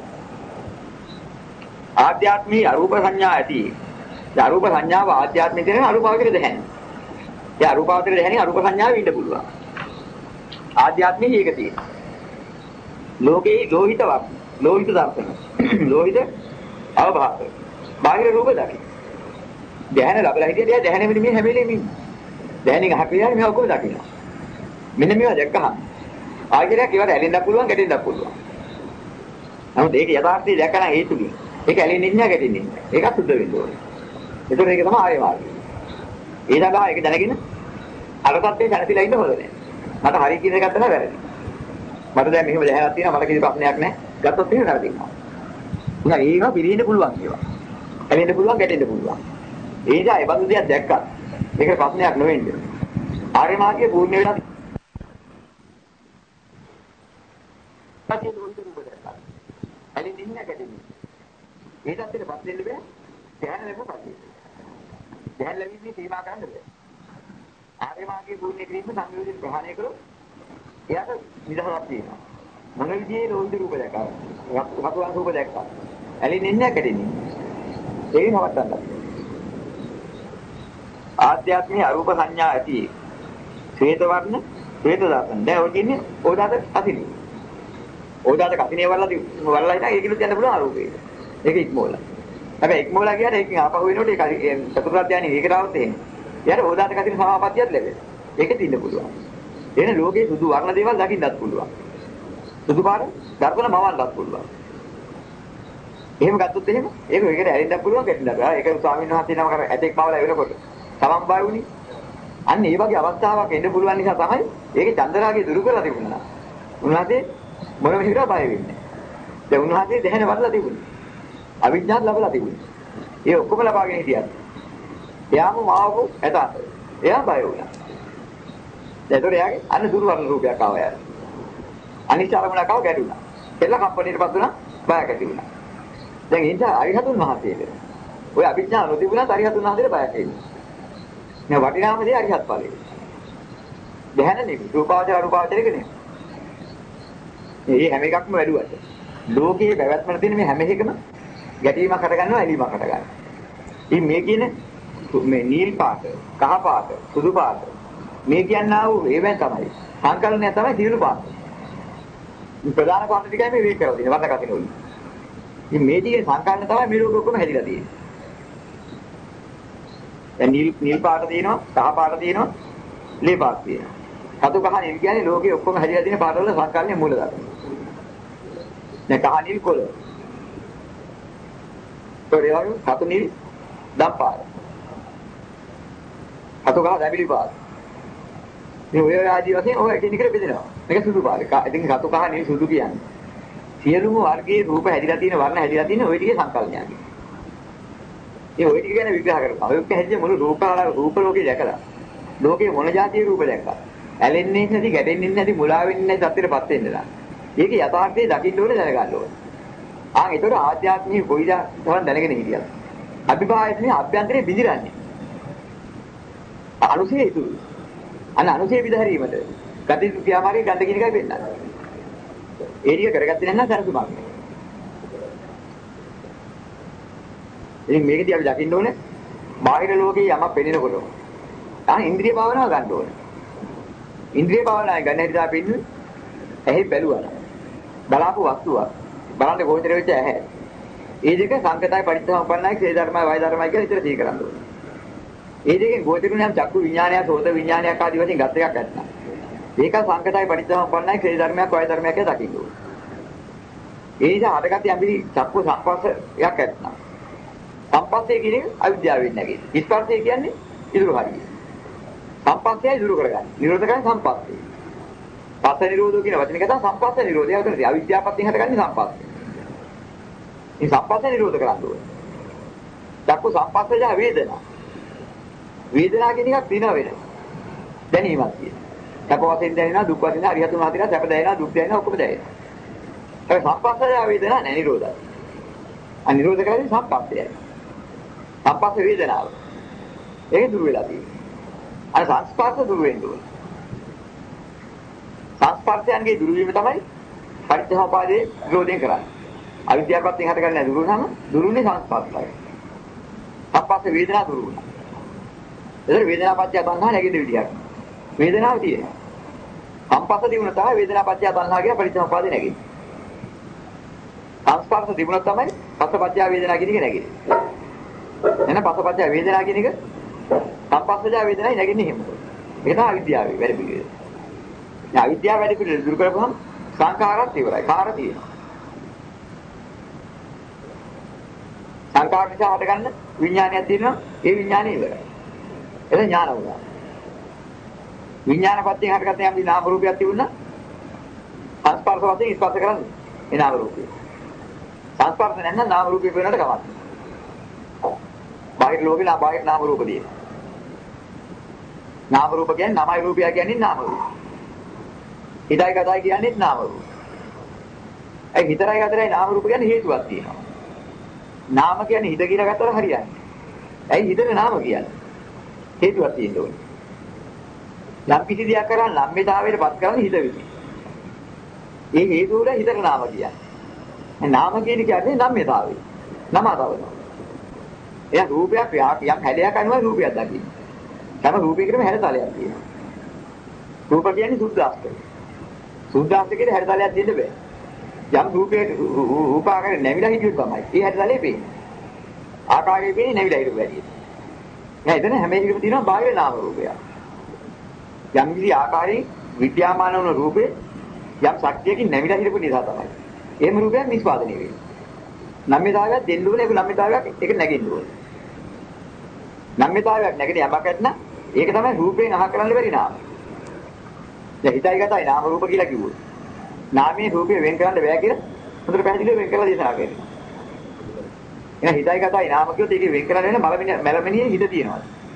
Speaker 1: ආධ්‍යාත්මී අරූප සංඥා ඇති. ඒ අරූප සංඥාව ආධ්‍යාත්මික දෙන අරූපාවචර දෙහැන. ඒ අරූපාවචර දෙහැනේ අරූප සංඥාවෙ ඉන්න පුළුවන්. ආධ්‍යාත්මී ඒක තියෙනවා. ලෝකේ ලෝහිතවක්. ලෝහිත දර්ශන. ලෝහිත අවභාස. බාහිර රූප දකි. දැහැන ලැබලා හිටියද එයා දැහැනෙ මේ හැම වෙලෙම ඉන්නේ. දැහැනින් අහක් විලානේ මේ ඔක්කොම දකිනවා. මෙන්න මේවා දැක්කහම ආයෙත් ඒවට ඇලෙන්නත් පුළුවන් ගැටෙන්නත් පුළුවන්. නමුත් ඒක යථාර්ථය දැකලා ඒ තුලින් ඒක ඇලෙන්නේ නැහැ ගැටෙන්නේ නැහැ. ඒකත් සුද්ධ වෙන්න ඕනේ. ඒතකොට ඒක තමයි ආර්ය මාර්ගය. ඒ සඳහා ඒක දැනගෙන අරපත්තේ දැනතිලා ඉන්න හොඳ නැහැ. මට හරි කියන එක ගත්තා වැරදි. මට දැන් මෙහෙම දැහැනක් තියෙනවා මට කිසි ප්‍රශ්නයක් නැහැ. ගත්තොත් එහෙම වැරදිනවා. උනා ඒක පිළිහෙන්න පුළුවන් කියලා. ඇලෙන්න පුළුවන් ගැටෙන්න පුළුවන්. ඒ නිසා ඒ බඳු දෙයක් දැක්කත් ඒක ප්‍රශ්නයක් නෙවෙන්නේ. ආර්ය මාර්ගයේ පූර්ණ වෙලා ඇලෙන්නේ නැහැ ගැටෙන්නේ. ඒ තත්ත්වෙටපත් වෙන්න බෑ. ධ්‍යාන ලැබුණාට. ධ්‍යාන ලැබීමේ සීමා කරන්න බෑ. ආර්ය මාර්ගයේ පූර්ණ කිරීම සංයෝජන ප්‍රහාණය කරොත් එයාට නිදහසක් තියෙනවා. මොන විදිහේ රෝධ රූප දැක්කා. වතුන් රූප දැක්කා. ඇලෙන්නේ නැහැ ගැටෙන්නේ. ඒක නවත්තන්න. ආධ්‍යාත්මික අරූප සංඥා ඇති. ශ්වේත වර්ණ, ශ්වේත දාසන. දැන් ඔය කියන්නේ ඕදාත අසිනි. ඕදාත කසිනේ වරලා ඉතින් ඒකිනුත් යන්න පුළුවන් අරූපේ. ඒක ඉක්මෝල. හැබැයි ඉක්මෝල කියන්නේ ඒකෙන් ආපහු වෙනකොට ඒක චතුරාර්ය ධානය ඒකට આવත් එහෙම. යාර ඕදාත කසින සමාපත්තියක් ලැබෙනවා. ඒක තින්න පුළුවන්. එන ලෝකේ සුදු වර්ණ දේවල් දකින්නත් පුළුවන්. සුදු පාට දර්පණ මවන්නත් පුළුවන්. එහෙම ගත්තොත් එහෙම ඒක ඒකට ඇරෙන්නත් පුළුවන් ගැටෙන්නත්. ඒක ස්වාමීන් වහන්සේ නම කර ඇතෙක් මවලා එනකොට තමන් බය වුණේ. අන්න ඒ වගේ අවස්ථාවක් එන්න පුළුවන් නිසා තමයි ඒකේ චන්දරාගේ දුරු කරලා තිබුණා. උන්වහන්සේ මොන විදිහට බය වෙන්නේ. දැන් උන්වහන්සේ දැහැන වඩලා තිබුණේ. අවිඥාත් ලැබලා තිබුණේ. ඒ ඔක්කොම ලබාගෙන හිටියත්. එයාම මාවු ඇතත්. එයා බය වුණා. ඒතකොට එයාගේ අන්න දුරු වර්ණ රූපයක් ආවා යාර. අනිත් අරමුණක් ආව ගැටුණා. එල්ල කම්පණයටපත් වුණා බයක් ඇති වුණා. දැන් ඒ නිසා අරිහතුන් වහන්සේට ඔය අවිඥා නොතිබුණත් අරිහතුන් වහන්සේට බයක් එන්නේ. මේ වටිනාම දේ අරිහත් ඵලෙ. දැහැන නෙමෙයි රූපාවචර අරූපාවචර එක නෙමෙයි. මේ හැම එකක්ම වැඩුවට ලෝකයේ පැවැත්මට තියෙන මේ හැම එකම ගැටීමක් හට ගන්නවා ඇලීමක් හට ගන්නවා. ඉතින් මේ කියන මේ නිල් පාට, කහ පාට, සුදු පාට මේ කියන්නා වූ ඒවෙන් තමයි සංකල්පනය තමයි සියලු පාට. මේ ප්‍රධාන පාට ටිකයි මේ වේක කරලා තියෙන වර්ණ කතින වලින්. ඉතින් මේ ටිකේ සංකල්පන තමයි මේ ලෝකෙ ඔක්කොම හැදිලා තියෙන්නේ. දැන් නිල් පාට තියෙනවා, කහ පාට තියෙනවා, ලේ පාට තියෙනවා. සතු කහ නිල් කියන්නේ ලෝකේ ඔක්කොම හැදිලා තියෙන පාට වල සංකල්පනේ මූල ධර්ම. දැන් කහ නිල් කොළ. පරිවර්තන සතු නිල් දම් පාට. සතු කහ දැබිලි පාට. මේ ඔය ආදී වශයෙන් ඔය එකිනෙකට බෙදෙනවා. මේක සුදු පාට. ඉතින් සතු කහ නිල් සුදු කියන්නේ. සියලුම වර්ගයේ රූප හැදිලා තියෙන වර්ණ හැදිලා තියෙන ওই ටිකේ සංකල්පනයක්. මේ ওই ටික ගැන විග්‍රහ කරනවා. ඔය ඔක්ක හැදිච්ච මුළු රූප ලෝකේ දැකලා. ලෝකේ මොන જાතියේ රූප දැක්කා. ඇලෙන්නේ නැති, ගැටෙන්නේ නැති, මුලා වෙන්නේ නැති තත්ත්වෙටපත් වෙන්නලා. ඒක යථාර්ථයේ දකින්න ඕනේ දැනගන්න ඕනේ. ඒතකොට ආධ්‍යාත්මික කොයිදා තමයි දැනගෙන හිටියද. අභිභායනේ අභ්‍යන්තරේ බිඳිරන්නේ. අනුසේ ඉතුරු. අනුසේ විදහැරීමට. ගති ක්‍රියාමාර්ගයේ ගන්න කියන එකයි වෙන්නන්නේ. ඒ ටික කරගත්තේ නැත්නම් සරසුමක් නෑ. ඉතින් මේකදී අපි දකින්න ඕනේ බාහිර ලෝකේ යමක් පෙනෙනකොට ඉන්ද්‍රිය භාවනාව ගන්න ඕනේ. ඉන්ද්‍රිය භාවනාව ගන්න හැටි අපි ඉන්නේ ඇහි බැලුවා. බලාපු වස්තුවක් බලන්න ගෝචර වෙච්ච ඇහැ. ඒ දෙක සංකතයි පරිත්‍යාගපන්නයි ක්ෂේ ධර්මයි වය ධර්මයි කියලා විතර දී කරන්න ඕනේ. ඒ දෙකෙන් ගෝචරුනේ නම් චක්කු විඥානය, සෝත විඥානයක් ආදී වශයෙන් ගත් එකක් නැත්නම්. ඒක සංකතයි පරිත්‍යාගපන්නයි ක්ෂේ ධර්මයක් වය ධර්මයක් කියලා දකින්න ඕනේ. ඒ නිසා හටගත් යම්කිසි චක්කු සංපස්සයක් නැත්නම්. සංපස්සේ කියන්නේ අවිද්‍යාව වෙන්නේ නැහැ. ස්පර්ශය කියන්නේ ඉදුරු හරිය. සංපස්සයයි දුරු කරගන්න. නිරෝධ කරන්නේ සංපස්සේ. පස්ස නිරෝධෝ කියන වචනේ කතා සංපස්ස නිරෝධය කරන්නේ අවිද්‍යාවපත්යෙන් හටගන්නේ සංපස්සේ. මේ සංපස්ස නිරෝධ කරන්න ඕනේ. චක්කු සංපස්සය වේදනා. වේදනා කියන එකක් දින වෙනවා. දැනීමක් තියෙනවා. සැප වශයෙන් දැනෙනවා, දුක් වශයෙන් හරියතුන හදිනා සැප දැනෙනවා, දුක් දැනෙනවා, ඔක්කොම දැනෙනවා. ඒ සංපස්සය වේදනා නැහැ නිරෝධයි. අනිරෝධ කරන්නේ සංපස්සයයි. සංපස්ස වේදනාව. ඒක දුර වෙලා තියෙනවා. සංස්පර්ශ දුර වෙන්න ඕනේ. සංස්පර්ශයන්ගේ දුරු වීම තමයි පරිත්‍යාගපාදේ විරෝධයෙන් කරන්නේ. අවිද්‍යාවපත්යෙන් හටගන්නේ දුරු නම් දුරුනේ සංස්පර්ශය. සංස්පර්ශ වේදනාව දුරු වුණා. ඒතර වේදනාපත්‍ය තණ්හා නැගින්න විදියක්. වේදනාව තියෙනවා. සංස්පර්ශ දිනුන තමයි වේදනාපත්‍ය තණ්හා කියන පරිත්‍යාගපාදේ නැගෙන්නේ. සංස්පර්ශ තිබුණොත් තමයි පස්සපච්චය වේදනා කියන එක නැගෙන්නේ. එහෙනම් පස්සපච්චය වේදනා කියන එක සංපස්සජ වේදනයි නැගෙන්නේ එහෙම. ඒක තමයි අවිද්‍යාවේ වැඩ පිළිවෙල. දැන් අවිද්‍යාව වැඩ පිළිවෙල දුරු කරපුවම සංඛාරات ඉවරයි. කාර තියෙනවා. සංඛාර නිසා හටගන්න විඥානයක් තියෙනවා. ඒ විඥානය ඉවරයි. ඒක ඥාන වුණා. විඥානපත්යෙන් හටගත්ත යම් නාම රූපයක් තිබුණා. සංස්පර්ශ වශයෙන් ස්පර්ශ කරන්නේ ඒ නාම රූපය. සංස්පර්ශ නැත්නම් නාම රූපේ වෙනකට කමක්. බාහිර ලෝකේ බාහිර නාම රූප තියෙනවා. නාම රූප කියන්නේ නමයි රූපය කියන්නේ නාම රූප. හිතයි කතයි කියන්නේ නාම රූප. ඒ හිතරයි කතරයි නාම රූප කියන්නේ හේතුවක් තියෙනවා. නාම කියන්නේ හිත කියලා ගත්තට හරියන්නේ. ඇයි හිතේ නාම කියන්නේ? හේතුවක් තියෙන්න ඕනේ. යම් කිසි දෙයක් කරා නම්මිතාවයටපත් කරන්නේ හිත විසින්. ඒ හේතු වල හිතට නාම කියන්නේ. නාම කියන්නේ නම්මිතාවය. නමතාවය. එයා රූපයක් යම් හැඩයක් අනුව රූපයක් දකින්න. හැම රූපයකටම හැඩතලයක් තියෙනවා. රූප කියන්නේ සුද්ධාස්තය. සුද්ධාස්තකේ හැඩතලයක් දෙන්න බෑ. යම් රූපයක රූපාකාරයෙන් නැමිලා හිටියොත් තමයි. ඒ හැඩතලේ පේන්නේ. ආකාරයේ පේන්නේ නැමිලා හිටු වැඩි. නෑ එතන හැම එකකම තියෙනවා බාහිර නාම රූපයක්. යම් කිසි ආකාරයෙන් විද්‍යාමාන වුණ රූපේ යම් ශක්තියකින් නැමිලා හිටපු නිසා තමයි. එහෙම රූපයක් නිෂ්පාදනය වෙන්නේ. නම්මිතාවයක් දෙන්න ඕනේ ඒක නම්මිතාවයක් ඒක නැගෙන්න ඕනේ. නම්මිතාවයක් නැගෙන යමක් නැත්නම් ඒක තමයි රූපයෙන් අහ කරන්න බැරි නාම. දැන් හිතයි ගතයි නාම රූප කියලා කිව්වොත්. නාමයේ රූපේ වෙන් කරන්න බෑ කියලා හොඳට පැහැදිලිව වෙන් කරලා දේශනා කරනවා. එහෙනම් හිතයි ගතයි නාම කියොත් ඒකේ වෙන් කරන්න වෙන මලමිනියේ හිත තියෙනවා.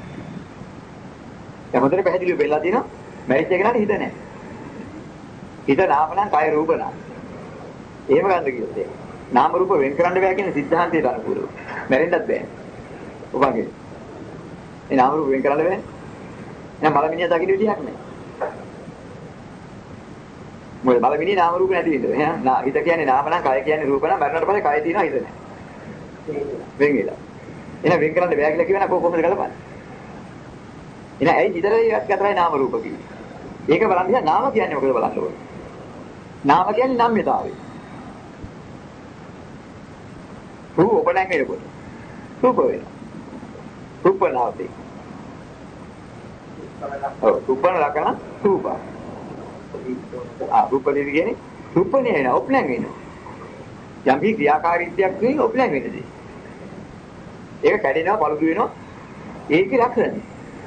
Speaker 1: දැන් හොඳට පැහැදිලිව වෙලා තියෙනවා මැරිච්ච එක නට හිත නැහැ. හිත නාම නම් කය රූප නම්. එහෙම ගන්න කිව්වොත් ඒක. නාම රූප වෙන් කරන්න බෑ කියන සිද්ධාන්තයට අනුකූලව. මැරෙන්නත් බෑ. ඔබගේ. ඒ නාම රූප වෙන් කරන්න බෑ. එහෙනම් මලමිනිය දකින්න විදිහක් නැහැ. මොකද මලමිනිය නාම රූප නැති වෙන්නේ. එහෙනම් හිත කියන්නේ නාම නම් කය කියන්නේ රූප නම් මරණයට පස්සේ කය තියෙනවා හිත නැහැ. වෙන් වෙලා. එහෙනම් වෙන් කරන්න බෑ කියලා කියවන කොහොමද ගලපන්නේ? එහෙනම් ඇයි හිතරේ ගතරයි නාම රූප කිව්වේ? ඒක බලන්න දිහා නාම කියන්නේ මොකද බලන්න ඕනේ. නාම කියන්නේ නම්යතාවය. රූප නැං වෙනකොට. රූප වෙනවා. රූප නාමයි. රූපන ලකන රූප. රූප කියන්නේ රූපනේ වෙන ඔප්ලැන් වෙනවා. යම් කි ක්‍රියාකාරීත්වයක් වෙන ඔප්ලැන් වෙනදී. ඒක කැඩෙනවා පළුදු වෙනවා. ඒකේ ලක්ෂණය.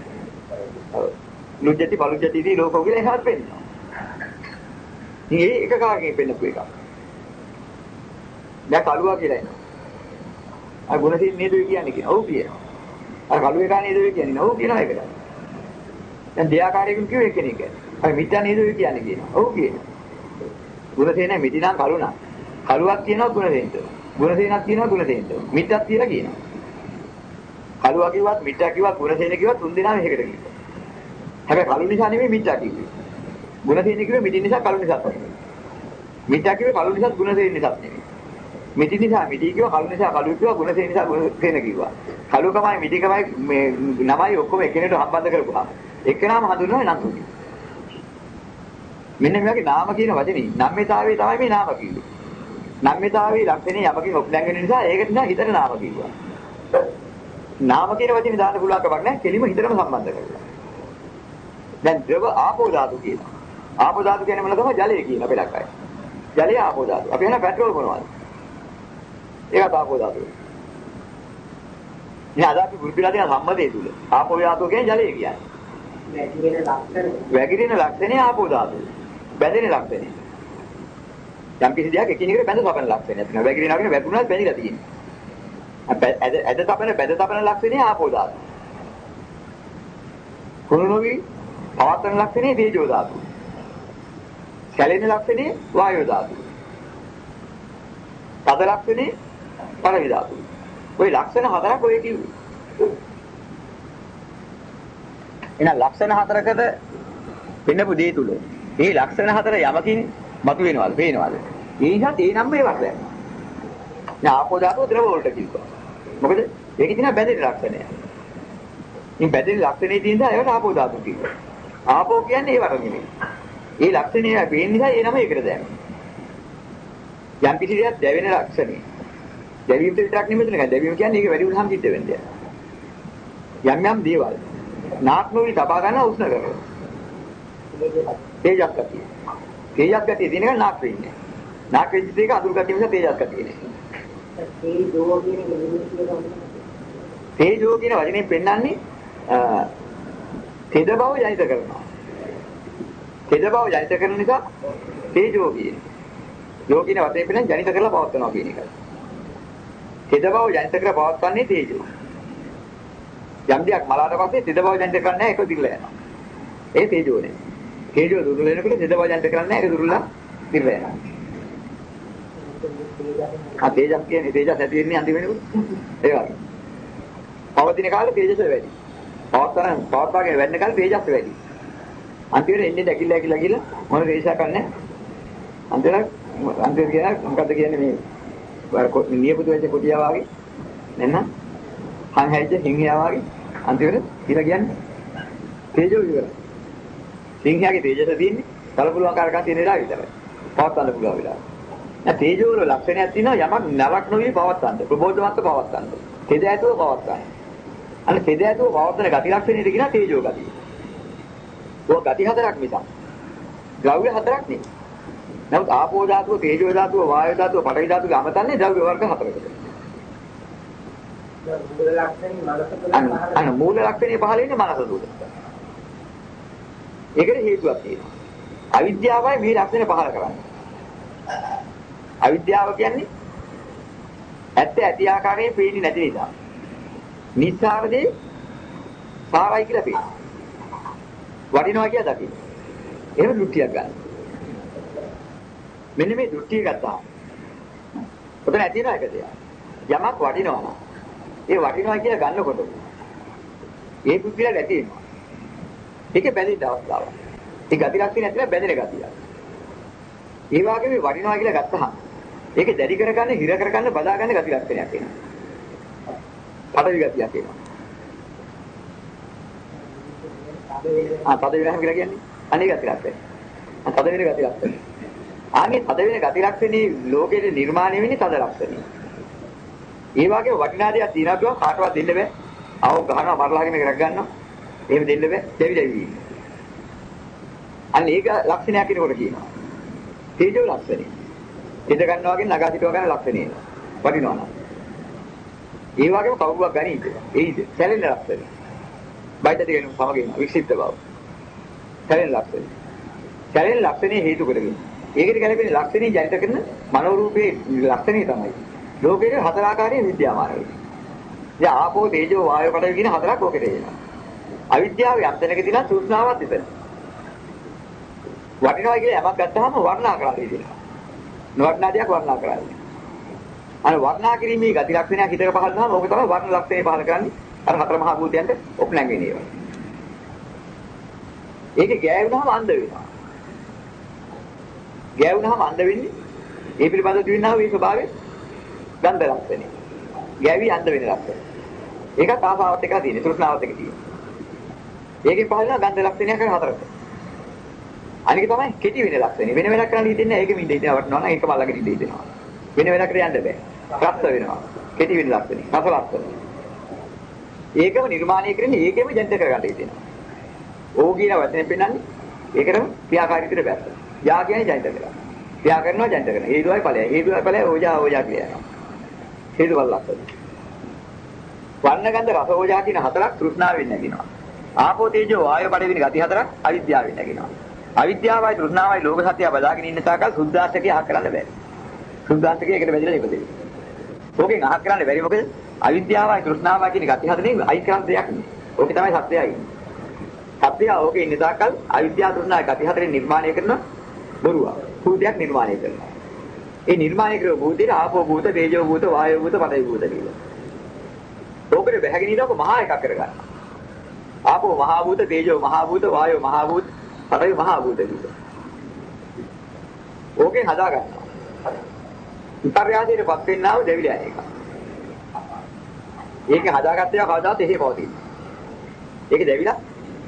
Speaker 1: ලුජ්ජති පළුජ්ජති දී ලෝකෝ කියලා එහෙමත් වෙනවා. ඉතින් ඒක කාගෙන් පෙන්නපු එකක්. දැන් කලුවා කියලා එනවා. අර ගුණසින් නේද කියන්නේ කියන. ඔව් කියනවා. අර කලුවේ කා නේද කියන්නේ. ඔව් කියනවා ඒකට. දැන් දෙයාකාරයකින් කිව්ව කෙනෙක්. අර මිත්‍යා නේද කියන්නේ කියනවා. ඔව් කියනවා. ගුණසේන මිදිනම් කලුණා. කලුවක් කියනවා ගුණසේනට. ගුණසේනක් කියනවා ගුණසේනට. මිත්‍යක් කියලා කියනවා. කලුවා කිව්වත් මිත්‍යා කිව්වත් ගුණසේන කිව්වත් තුන් දෙනාම එකකට කියනවා. හැබැයි කලු නිසා නෙමෙයි මිත්‍යා කිව්වේ. ගුණසේන කිව්වේ මිදින් නිසා කලු නිසා තමයි. මිත්‍යා කිව්වේ කලු නිසා ගුණසේන නිසා නෙමෙයි. මිදි නිසා මිදි කිව්වා කලු නිසා කලු කිව්වා ගුණසේන නිසා ගුණසේන කිව්වා. කලුකමයි මිදිකමයි මේ නමයි ඔක්කොම එකිනෙකට සම්බන්ධ කරපුවා. එකනම හඳුන්වන්නේ නතුනි. මෙන්න මේ වගේ නාම කියන වචනේ නම්මිතාවේ තමයි මේ නාම කිව්වේ. නම්මිතාවේ ලක්ෂණේ යමකින් ඔප්ලැන් වෙන නිසා ඒක නිසා හිතට නාම කිව්වා. නාම කියන වචනේ දාන්න පුළුවන් කමක් නැහැ. කෙලිම හිතටම සම්බන්ධ කරලා. දැන් ද්‍රව ආපෝ ධාතු කියනවා. ආපෝ ධාතු කියන්නේ මොනවද තමයි ජලය කියන අපේ ලක්කයි. ජලය ආපෝ ධාතු. අපි හන පෙට්‍රෝල් මොනවද? ඒකත් ආපෝ ධාතුව. ඉතින් අද අපි වෘත්තිලා තියෙන සම්මතයේ තුල ආපෝ ධාතුව කියන්නේ ජලය කියන්නේ. වැగిරෙන ලක්ෂණය ආපෝ ධාතුව. බැඳෙන ලක්ෂණය. යම් කිසි දෙයක් එකිනෙකට බැඳ තබන ලක්ෂණයක් තියෙනවා. වැగిරෙනවා කියන්නේ වැදුනත් බැඳිලා තියෙනවා. ඇද තබන බැඳ තබන ලක්ෂණය ආපෝ ධාතුව. කුණුනෝවි පවත්තන ලක්ෂණය තේජෝ ධාතුව. කැලෙන ලක්ෂණය වායෝ ධාතුව. තද ලක්ෂණය පඨවි ධාතුව. ওই ලක්ෂණ හතරක් ඔය කිව්වේ. එහෙනම් ලක්ෂණ හතරකට වෙනපු දේ තුල මේ ලක්ෂණ හතර යමකින් මතුවෙනවද පේනවද? ඒ නිසා ඒ නම් මේ වර්ගය. දැන් ආපෝ ධාතුව ද්‍රව වලට කිව්වා. මොකද ඒකේ තියෙන බැඳෙන ලක්ෂණය. ඉතින් බැඳෙන ලක්ෂණේ තියෙන දා ඒකට ආපෝ ධාතුව කිව්වා. ආපෝ කියන්නේ ඒ වර්ග නෙමෙයි. ඒ ලක්ෂණය පේන නිසා ඒ නම ඒකට දැම්මා. යම් කිසි දෙයක් දැවෙන ලක්ෂණය. දැවීම විතරක් නෙමෙයි නේද? දැවීම කියන්නේ ඒක වැඩි වුණාම සිද්ධ වෙන්නේ. යම් යම් දේවල් නාට්නෝවි තබා ගන්න උෂ්ණ කරනවා. තේජස් ගතිය. තේජස් ගතිය දින එක නාට් වෙන්නේ. නාට් වෙච්ච දෙයක අඳුර ගතිය නිසා තේජස් ගතිය නේ. තේජෝ කියන වචනේ පෙන්නන්නේ තෙද බව ජනිත කරනවා. තෙද බව ජනිත කරන නිසා තේජෝ කියන්නේ. යෝගින වශයෙන් පෙන්නන ජනිත කරලා පවත්වනවා කියන එකයි. තෙද බව ජනිත කර පවත්වන්නේ තේජෝ. යම් දෙයක් මලාට පස්සේ තෙද බව ජනිත කරන්නේ නැහැ ඒක දිරලා යනවා. ඒ තේජෝනේ. තේජෝ දුර්වල වෙනකොට තෙද බව ජනිත කරන්නේ නැහැ ඒක දුර්වල දිරලා යනවා. තේජස් කියන්නේ තේජස් ඇති වෙන්නේ අන්තිම වෙනකොට. ඒ වගේ. පවතින කාලේ තේජස වැඩි. පවත්වාගෙන වැඩෙන කාලේ තේජස් වැඩි. අන්තිමට එන්නේ දැකිලා මොන තේජසක් නැහැ. අන්තිමට කියන මොකද්ද කියන්නේ මේ නියපොතු වෙච්ච කුටියා වගේ නැත්නම් හන් හැයිච්ච හිංගියා වගේ අන්තිමට කියලා කියන්නේ තේජෝ විතරයි. සිංහයාගේ තේජස තියෙන්නේ කලපුලුවන් කාරකම් තියෙන වෙලාව විතරයි. පවත්වන්න පුළුවන් වෙලාව. දැන් තේජෝ වල ලක්ෂණයක් තියෙනවා යමක් නරක නොවි පවත්වන්න. ප්‍රබෝධවන්ත පවත්වන්න. තෙද ඇතුව පවත්වන්න. අන්න තෙද ඇතුව පවත්වන ගති ලක්ෂණෙට කියනවා තේජෝ ගතිය. ඔය ගති හතරක් මිසක් ද්‍රව්‍ය හතරක් නෙවෙයි. නමුත් ආපෝ ධාතුව, තේජෝ ධාතුව, වායෝ ධාතුව, පඨවි ධාතුව අමතන්නේ ද්‍රව්‍ය වර්ග හතරකට. මූල ලක්ෂණේ පහළ වෙන්නේ මනස තුල. ඒකට හේතුවක් තියෙනවා. අවිද්‍යාවයි මේ ලක්ෂණ පහළ කරන්නේ. අවිද්‍යාව කියන්නේ ඇත්ත ඇති ආකාරයෙන් පේන්නේ නැති නිසා. නිස්සාරදී සාරයි කියලා පේනවා. වටිනවා කියලා දකින්න. එහෙම දෘෂ්ටියක් ගන්න. මෙන්න මේ දෘෂ්ටිය ගත්තා. ඔතන ඇති වෙන එක දෙයක්. යමක් වටිනවා නම් ඒ වටිනවා කියලා ගන්නකොට ඒ පුද්ගලයා නැති වෙනවා. ඒකේ බැඳෙන්න අවස්ථාවක්. ඒ ගති ලක්ෂණ ඇතුළේ බැඳෙන ගතිය. ඒ වගේ මේ වටිනවා කියලා ගත්තහම ඒක දැඩි කරගන්න, හිර කරගන්න, බදාගන්න ගති ලක්ෂණයක් එනවා. පඩවි ගතියක් එනවා. තද වෙනහම කියලා කියන්නේ අනේ ගති ලක්ෂණ. තද වෙන ගති ලක්ෂණ. ආන්නේ තද වෙන ගති ලක්ෂණේ ලෝකයේ නිර්මාණය වෙන්නේ තද ලක්ෂණේ. ඒ වගේ වටිනා දෙයක් තියනවා කියව කාටවත් දෙන්න බෑ. ආව ගහනවා මරලාගෙන කරක් ගන්නවා. එහෙම දෙන්න බෑ. දෙවි ඉන්නේ. අන්න ඒක ලක්ෂණයක් කියනකොට කියනවා. තේජෝ ලක්ෂණය. ඉඳ ගන්නවා වගේ නගා සිටව ගන්න ලක්ෂණය. වටිනවා නම්. ඒ වගේම කවුරුවක් ගනීද? ඒයිද? සැලෙන ලක්ෂණය. බයිට දෙගෙන සමගින් වික්ෂිප්ත බව. සැලෙන ලක්ෂණය. සැලෙන ලක්ෂණේ හේතු කරගෙන. ඒකට ගැලපෙන ලක්ෂණේ ජනිත කරන මනෝරූපයේ ලක්ෂණේ තමයි. ලෝකයේ හතර ආකාරයේ විද්‍යාමාන වෙන්නේ. දැන් ආපෝ තේජෝ වායෝ පඨවි කියන හතරක් ලෝකෙට එනවා. අවිද්‍යාව යම් තැනක තියෙනවා තෘෂ්ණාවක් ඉතන. වටිනවා කියලා යමක් ගත්තාම වර්ණනා කරලා දෙනවා. නොවර්ණනා දෙයක් වර්ණනා කරන්නේ. අර වර්ණනා කිරීමේ ගති ලක්ෂණයක් හිතක පහළ වුණාම ඕක තමයි වර්ණ ලක්ෂණේ පහළ කරන්නේ. අර හතර මහා භූතයන්ට ඔප්නැංගෙන ඒවා. ඒකේ ගෑවුනහම අන්ධ වෙනවා. ගෑවුනහම අන්ධ වෙන්නේ ඒ පිළිබඳව දිවිනා වූ ස්වභාවය ගන්ධ ලක්ෂණය. ගෑවි අන්ධ වෙන ලක්ෂණය. ඒකත් ආසාවත් එක්කලා තියෙන්නේ තෘෂ්ණාවත් එක්ක තියෙන්නේ. ඒකේ පහළ වෙන ගන්ධ ලක්ෂණයක් හතරක්. අනික තමයි කෙටි වෙන ලක්ෂණය. වෙන වෙනක් කරන්න හිතෙන්නේ නැහැ. ඒකෙම ඉඳ ඉඳ වටනවා නම් ඒක මල්ලගෙන ඉඳ ඉඳනවා. වෙන වෙනකට යන්න බෑ. රක්ත වෙනවා. කෙටි වෙන ලක්ෂණය. රස ලක්ෂණය. ඒකම නිර්මාණය කරන්නේ ඒකෙම ජනිත කරගන්න හිතෙනවා. ඕ කියන වචනේ පෙන්නන්නේ ඒකටම ක්‍රියාකාරීත්වයට බැස්ස. යා කියන්නේ ජනිත කරනවා. ක්‍රියා කරනවා ජනිත කරනවා. හේතුවයි ඵලයයි. හේතුවයි ඵලයයි ඕජා කියලා යනවා. හේතුඵල ලක්ෂණ. වර්ණ ගන්ධ රස ඕජා කියන හතරක් තෘෂ්ණාවෙන් නැගිනවා. ආපෝ තේජෝ වායෝ පඨවි කියන ගති හතරක් අවිද්‍යාවෙන් නැගිනවා. අවිද්‍යාවයි තෘෂ්ණාවයි ලෝක සත්‍ය බදාගෙන ඉන්න තාකල් සුද්ධාස්තකේ අහ කරන්න බෑ. සුද්ධාස්තකේ එකට බැඳලා ඉපදෙන්නේ. ඕකෙන් අහ කරන්න බැරි මොකද? අවිද්‍යාවයි තෘෂ්ණාවයි කියන ගති හතරෙන් අයි කරන්න දෙයක් නෑ. ඕකේ තමයි සත්‍යයයි. සත්‍යය ඕකේ ඉන්න තාකල් අවිද්‍යාව තෘෂ්ණාවයි ගති හතරෙන් නිර්මාණය කරන බොරුවක්. භූතයක් නිර්මාණය කරනවා. ඒ නිර්මාණය කරපු භූතේට ආපෝ භූත, තේජෝ භූත, වායෝ භූත, පඨවි භූත කියලා. ඕකේ බැහැගෙන ඉන්නකො මහා එකක් කරගන්න. ආපෝ මහා භූත, තේජෝ මහා භූත, වායෝ මහා භූත, පඨවි මහා භූත කියලා. ඕකෙන් හදා ගන්නවා. විපර්යාසයටපත් වෙන්නා වූ දෙවිලා එක. ඒකේ හදාගත්තේ කවදාවත් එහෙ පවතින. ඒක දෙවිලා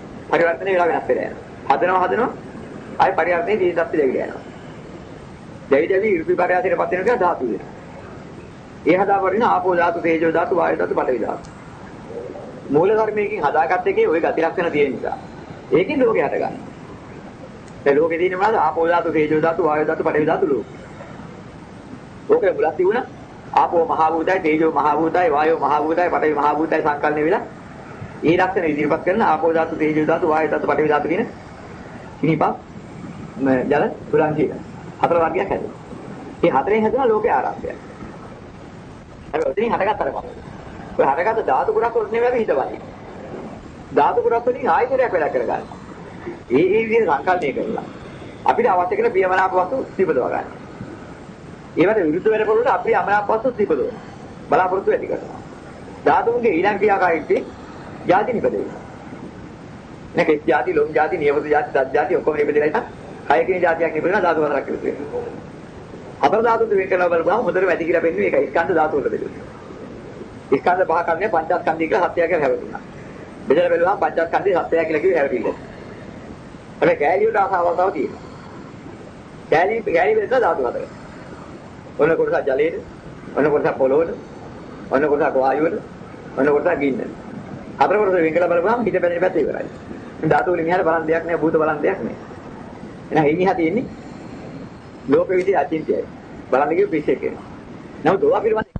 Speaker 1: පරිවර්තනය වෙලා වෙනස් වෙලා යනවා. හදනවා ආයි පරිවර්තනයේ දීසත්ති දෙවිලා යනවා. දැවි දැවි ඉර්පිපරයාසයට පත් වෙන එක ධාතු වෙනවා. ඒ හදාපරිණ ආපෝ ධාතු, තේජෝ ධාතු, වායු ධාතු, පඨවි ධාතු. මූල ධර්මයකින් හදාගත්ත එකේ ওই ගති ලක්ෂණ තියෙන නිසා. ඒකෙන් ලෝකේ හටගන්නවා. ඒ ලෝකේ තියෙන මොනවාද? ආපෝ ධාතු, තේජෝ ධාතු, වායු ධාතු, පඨවි ධාතු ලෝක. ඕකේ මුලක් තිබුණා. ආපෝ මහ භූතයි, තේජෝ මහ භූතයි, වායෝ මහ භූතයි, පඨවි මහ භූතයි සංකල්පණය වෙලා ඒ ලක්ෂණ ඉදිරිපත් කරන ආපෝ ධාතු, තේජෝ ධාතු, වායු ධාතු, පඨවි ධාතු කියන කිනිපා ජල පුරාංශය. හතර වර්ගයක් හැදෙනවා. මේ හතරෙන් හැදෙන ලෝකේ ආරම්භය. හැබැයි ඔතනින් හටගත්තට පස්සේ ඔය හටගත්ත ධාතු කොටස් වලට නෙවෙයි අපි හිතවන්නේ. ධාතු කොටස් වලින් ආයතනයක් වැඩ කරගන්න. ඒ විදිහට සංකල්පණය කරලා අපිට අවශ්‍ය කරන ප්‍රියමනාප වස්තු සිපදව ගන්න. ඒවට විරුද්ධ වෙන පොළොට අපේ අමනාප වස්තු සිපදව බලාපොරොත්තු ඇති කරනවා. ධාතුන්ගේ ඊළඟ ක්‍රියාකාරීත්වයේ ಜಾති නිපදේ. නැකේ ಜಾති, ලොම් ಜಾති, නියමතු ಜಾති, දත් ಜಾති ඔක්කොම නිපදෙලා ඉතින් කය කියන જાතියක් නිපදෙනවා ධාතු හතරක් කියලා තියෙනවා. හතර ධාතුන් දෙක කරලා බලපුවම හොඳට වැඩි කියලා පෙන්වන්නේ ඒකයි. ස්කන්ධ ධාතු වල බෙදෙනවා. ස්කන්ධ පහ කන්නේ පංචස්කන්ධය කියලා හත්ය කියලා හැවටුණා. බෙදලා බලුවම පංචස්කන්ධය හත්ය කියලා කිව්වේ හැවටිල්ල. හැබැයි කැලියට ආසාවතාව තියෙනවා. කැලි බෙදලා ධාතු හතර. ඔන්න කොටස ජලයේ, ඔන්න කොටස පොළොවේ, ඔන්න කොටස වායුවේ, ඔන්න කොටස ගින්න. හතර කොටස වෙන් කළා බලපුවම හිත බැඳෙන පැත්ත ඉවරයි. ධාතු වලින් එහාට බලන් දෙයක් නෑ, භූත බලන් දෙයක් නෑ. එහෙනම් එනිහා තියෙන්නේ ලෝක විදිහේ අචින්තයයි. බලන්න කිව්ව පිස්සෙක් කෙනෙක්. නමුත් ඕවා පිළිබඳ